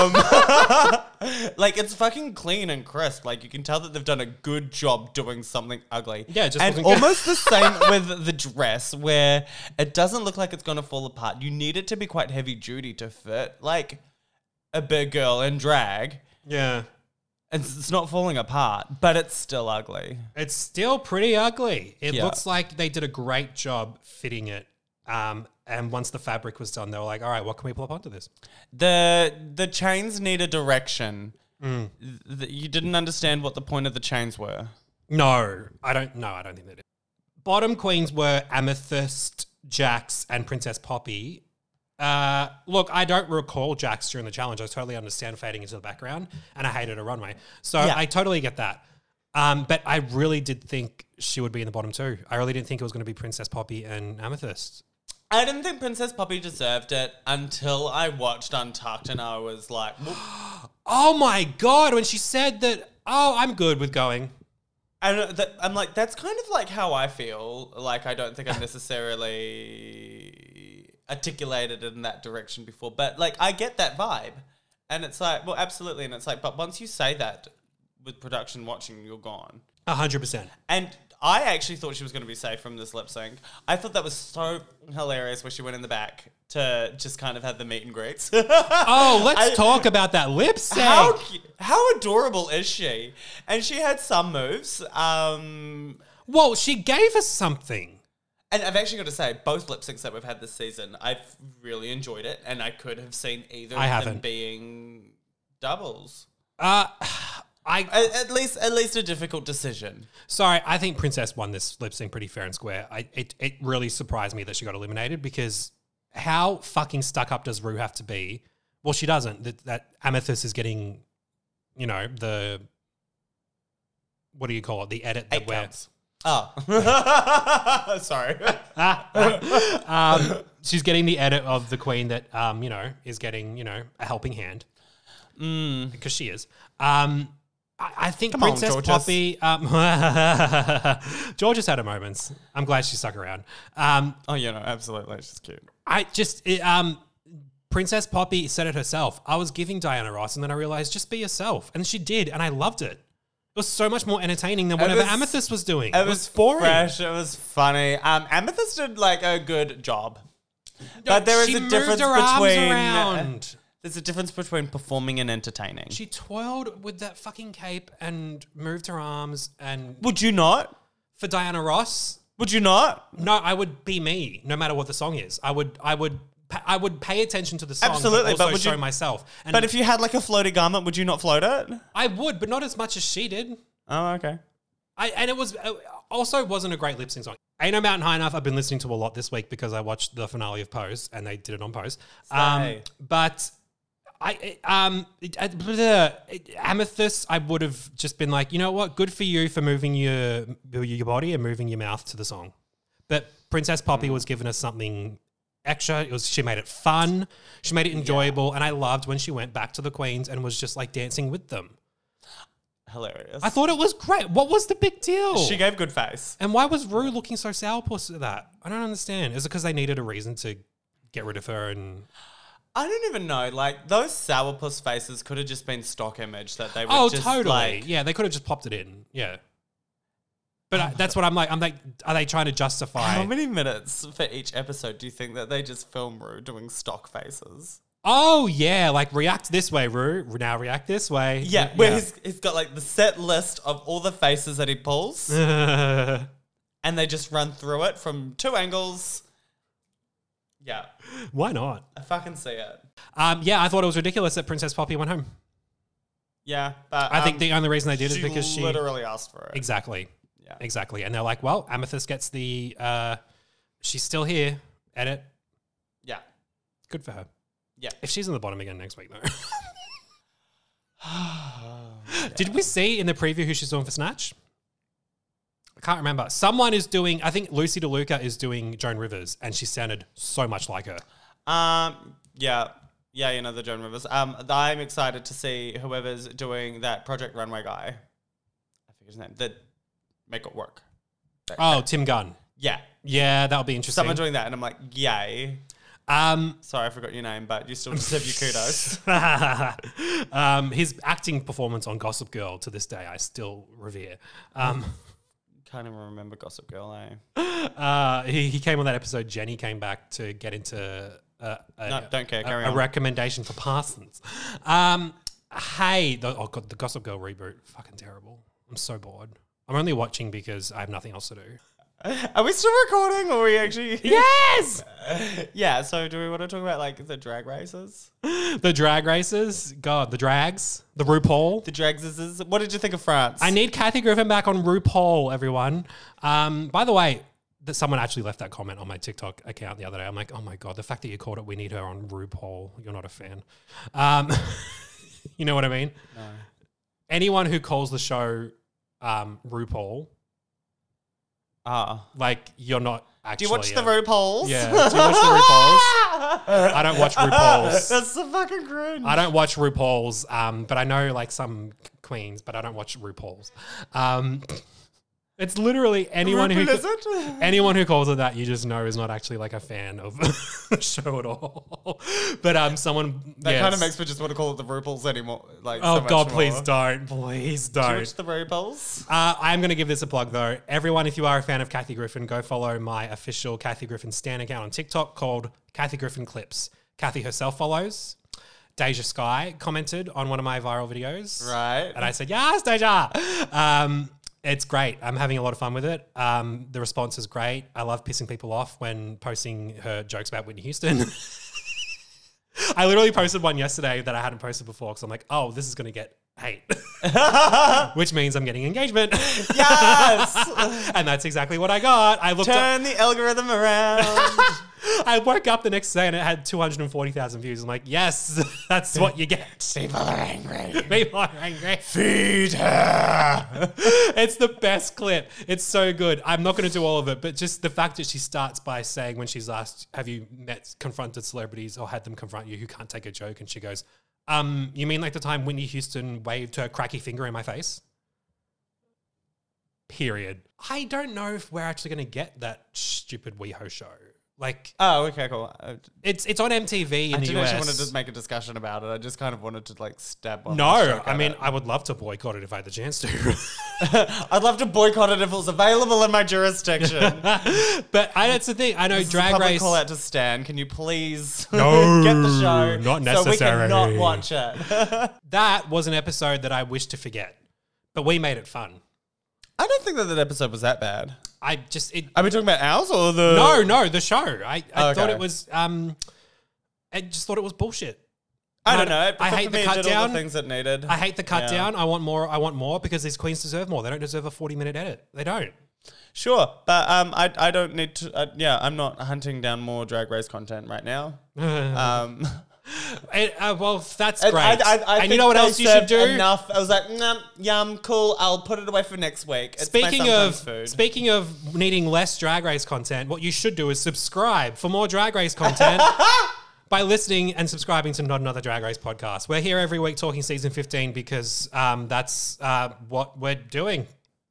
Like it's fucking clean and crisp. Like you can tell that they've done a good job doing something ugly. Yeah, it just and wasn't good. almost the same with the dress, where it doesn't look like it's gonna fall apart. You need it to be quite heavy duty to fit like a big girl in drag. Yeah. And it's not falling apart, but it's still ugly. It's still pretty ugly. It Yeah. looks like they did a great job fitting it. And once the fabric was done, they were like, all right, what can we plop onto this? The chains need a direction. You didn't understand what the point of the chains were. No, I don't think they did. Bottom queens were Amethyst, Jax, and Princess Poppy. Look, I don't recall Jax during the challenge. I totally understand fading into the background, and I hated a runway. So Yeah. I totally get that. But I really did think she would be in the bottom two. I really didn't think it was going to be Princess Poppy and Amethyst. I didn't think Princess Poppy deserved it until I watched Untucked and I was like, whoop. Oh my God, when she said that, oh, I'm good with going. I'm like, that's kind of like how I feel. Like, I don't think I necessarily articulated it in that direction before, but like, I get that vibe. And it's like, well, absolutely. And it's like, but once you say that with production watching, you're gone. 100%. And I actually thought she was going to be safe from this lip sync. I thought that was so hilarious where she went in the back to just kind of have the meet and greets. Oh, let's talk about that lip sync. How adorable is she? And she had some moves. Well, she gave us something. And I've actually got to say, both lip syncs that we've had this season, I've really enjoyed it. And I could have seen either I of them haven't. being doubles. At At least a difficult decision. Sorry, I think Princess won this lip sync pretty fair and square. It really surprised me that she got eliminated because how fucking stuck up does Rue have to be? Well, she doesn't. That Amethyst is getting, you know, the, what do you call it? The edit that 8 we're... counts. Oh. Sorry. She's getting the edit of the queen that, you know, is getting, you know, a helping hand. Because she is. I think Come on, Princess Georges. Poppy... Georges had her moments. I'm glad she stuck around. Oh, yeah, no, absolutely. She's cute. Princess Poppy said it herself. I was giving Diana Ross and then I realized just be yourself. And she did, and I loved it. It was so much more entertaining than whatever was- Amethyst was doing. It was boring. fresh. It was funny. Amethyst did like a good job. But there is She a moved difference her arms between around. there's a difference between performing and entertaining. She twirled with that fucking cape and moved her arms. And Would you not? for Diana Ross, Would you not? no, I would be me, no matter what the song is. I would pay attention to the song, Absolutely, but but also would you- show myself. And But if you had like a floaty garment, would you not float it? I would, but not as much as she did. Oh, okay. And it was also wasn't a great lip sync song. Ain't No Mountain High Enough I've been listening to a lot this week because I watched the finale of Pose and they did it on Pose. Slay. But Amethyst, I would have just been like, you know what, good for you for moving your body and moving your mouth to the song. But Princess Poppy was giving us something extra. She made it fun. She made it enjoyable. And I loved when she went back to the Queens and was just like dancing with them. Hilarious. I thought it was great. What was the big deal? she gave good face. And why was Rue looking so sourpuss at that? I don't understand. Is it because they needed a reason to get rid of her? And I don't even know. Like, those sourpuss faces could have just been stock image that they would just totally. like... Yeah, they could have just popped it in. Yeah. But that's what I'm like, are they trying to justify? How many minutes for each episode do you think that they just film Rue doing stock faces? Oh, yeah, like react this way, Rue. Now react this way. Yeah, where he's got like the set list of all the faces that he pulls, and they just run through it from 2 angles. Yeah, Why not? I fucking see it. Yeah, I thought it was ridiculous that Princess Poppy went home. Yeah, but I think the only reason they did is because she literally asked for it. Exactly. Yeah. Exactly. And they're like, well, Amethyst gets the she's still here. Edit. Yeah, Good for her. yeah. If she's in the bottom again next week, though. Did we see in the preview who she's doing for Snatch? I can't remember. Someone is doing, I think Lucy DeLuca is doing Joan Rivers, and she sounded so much like her. Yeah, you know, the Joan Rivers. I'm excited to see whoever's doing that Project Runway guy. I forget his name. That make it work. Tim Gunn. Yeah, Yeah, that'll be interesting. someone doing that, and I'm like, yay. Sorry, I forgot your name, but you still deserve your kudos. His acting performance on Gossip Girl to this day, I still revere. Can't even remember Gossip Girl, eh? He came on that episode. Jenny came back to get into No, don't care. Carry a on. recommendation for Parsons. God, the Gossip Girl reboot, fucking terrible. I'm so bored. I'm only watching because I have nothing else to do. Are we still recording, or are we actually? Yes, Yeah. So, do we want to talk about like the drag races? the drag races. God, the drags, the RuPaul. The drags is. What did you think of France? I need Kathy Griffin back on RuPaul, everyone. By the way, that someone actually left that comment on my TikTok account the other day. I'm like, oh my God, the fact that you called it, we need her on RuPaul. You're not a fan. You know what I mean? No. Anyone who calls the show RuPaul, like you're not actually. Do you watch the RuPauls? Yeah. Do you watch the RuPauls? I don't watch RuPauls. That's the fucking cringe. I don't watch RuPaul's, but I know like some queens, but I don't watch RuPaul's. It's literally anyone who calls it that, you just know is not actually like a fan of the show at all. But someone That kind of makes me just want to call it the RuPauls anymore. Like, oh so much God, more. please don't, please Do you don't. watch the RuPauls? I am going to give this a plug though. Everyone, if you are a fan of Kathy Griffin, go follow my official Kathy Griffin stan account on TikTok called Kathy Griffin Clips. Kathy herself follows. Deja Sky commented on one of my viral videos. Right. And I said, yes, Deja. It's great. I'm having a lot of fun with it. The response is great. I love pissing people off when posting her jokes about Whitney Houston. I literally posted one yesterday that I hadn't posted before because I'm like, oh, this is going to get hate. Which means I'm getting engagement. Yes. And that's exactly what I got. I looked up. Turn the algorithm around. I woke up the next day and it had 240,000 views. I'm like, yes, that's what you get. People are angry. People are angry. Feed her. It's the best clip. It's so good. I'm not going to do all of it, but just the fact that she starts by saying when she's asked, have you confronted celebrities or had them confront you who can't take a joke? And she goes, you mean like the time Whitney Houston waved her cracky finger in my face? Period. I don't know if we're actually going to get that stupid WeHo show. Like, Oh, okay, cool. it's on MTV in I the didn't US. actually want to make a discussion about it. I just kind of wanted to like stab on. No, I mean, I would love to boycott it if I had the chance to. I'd love to boycott it if it was available in my jurisdiction. But that's the thing. I know This is a Drag public Race. call out to Stan. Can you please No, get the show? not So we necessary. can not watch it. That was an episode that I wish to forget, but we made it fun. I don't think that episode was that bad. I just it. Are we talking about ours or the? No, the show. I Oh, thought okay. it was. I just thought it was bullshit. I don't know. I hate the cut Did all down. the things it needed. I hate the cut Yeah. down. I want more. I want more because these queens deserve more. They don't deserve a 40-minute edit. They don't. Sure, but I don't need to. Yeah, I'm not hunting down more Drag Race content right now. Well, that's And great. I and you think know what they else you should served do? Enough. I was like, nah, yum, cool. I'll put it away for next week. It's my sometimes food. Speaking of needing less Drag Race content, what you should do is subscribe for more Drag Race content by listening and subscribing to Not Another Drag Race podcast. We're here every week talking season 15 because that's what we're doing.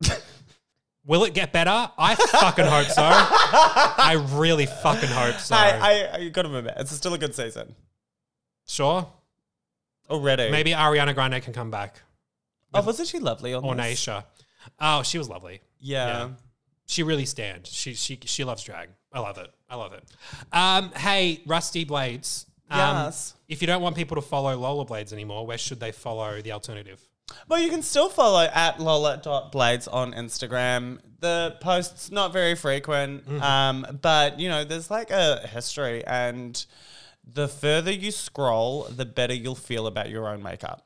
Will it get better? I fucking hope so. I really fucking hope so. I got to admit, it's still a good season Sure. already. Maybe Ariana Grande can come back. Oh, wasn't she lovely on Or this? Naisha. Oh, she was lovely. Yeah. She really stands. She loves drag. I love it. I love it. Hey, Rusty Blades. Yes. If you don't want people to follow Lola Blades anymore, where should they follow the alternative? Well, you can still follow at lola.blades on Instagram. The post's not very frequent, but, you know, there's like a history, and the further you scroll, the better you'll feel about your own makeup.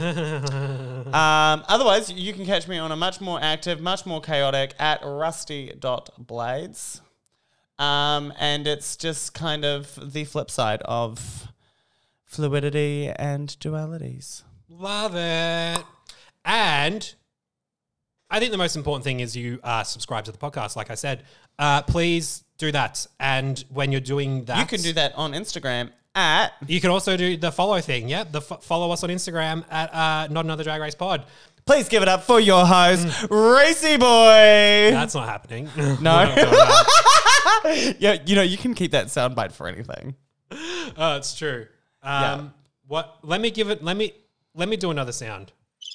Otherwise, you can catch me on a much more active, much more chaotic at rusty.blades. And it's just kind of the flip side of fluidity and dualities. Love it. And I think the most important thing is you subscribe to the podcast, like I said. Please do that. And when you're doing that... You can do that on Instagram at... You can also do the follow thing, yeah? Follow us on Instagram at Not Another Drag Race Pod. Please give it up for your host, Racy Boy. That's not happening. No. We're not doing that. Yeah, you know, you can keep that soundbite for anything. Oh, it's true. What? Let me do another sound.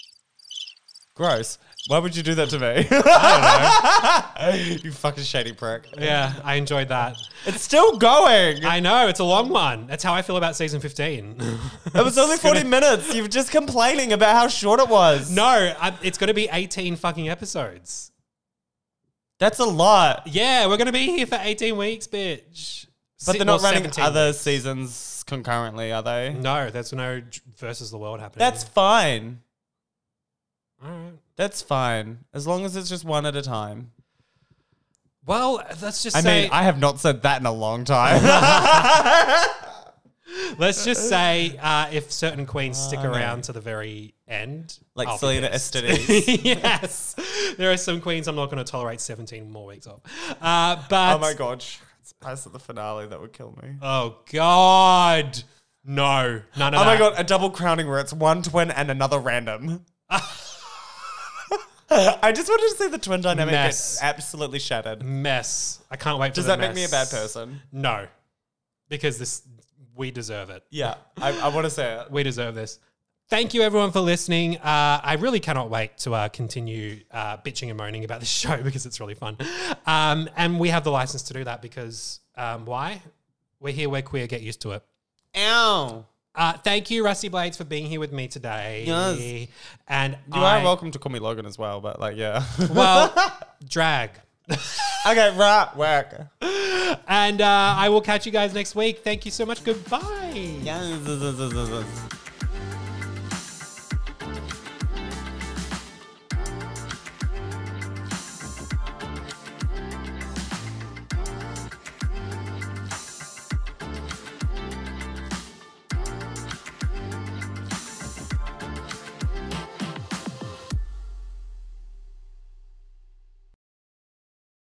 Gross. Why would you do that to me? I don't know. You fucking shady prick. Yeah, I enjoyed that. It's still going. I know, it's a long one. That's how I feel about season 15. It was only 40 minutes. You're just complaining about how short it was. No, it's going to be 18 fucking episodes. That's a lot. Yeah, we're going to be here for 18 weeks, bitch. But they're not running 17 other weeks. seasons concurrently, are they? No, there's no versus the world happening. That's fine. all right. That's fine. As long as it's just one at a time. Well, let's just I say... mean, I have not said that in a long time. Let's just say if certain queens stick around to the very end. Like I'll be Selena pissed. Estides. Yes. There are some queens I'm not going to tolerate 17 more weeks of. But Oh my god. Spice at the finale, that would kill me. Oh, God. No. None of Oh that. my god, a double crowning where it's one twin and another random. I just wanted to see the twin dynamic Mess. get absolutely shattered. Mess. I can't wait for Does the that make me a bad mess. person? No. Because we deserve it. Yeah, I want to say it. We deserve this. Thank you, everyone, for listening. I really cannot wait to continue bitching and moaning about this show because it's really fun. And we have the license to do that because why? We're here, we're queer, get used to it. Ow. Thank you, Rusty Blades, for being here with me today. Yes. And You are welcome to call me Logan as well, but like, yeah. Well, drag. Okay, right, whack. And I will catch you guys next week. Thank you so much. Goodbye. Yes.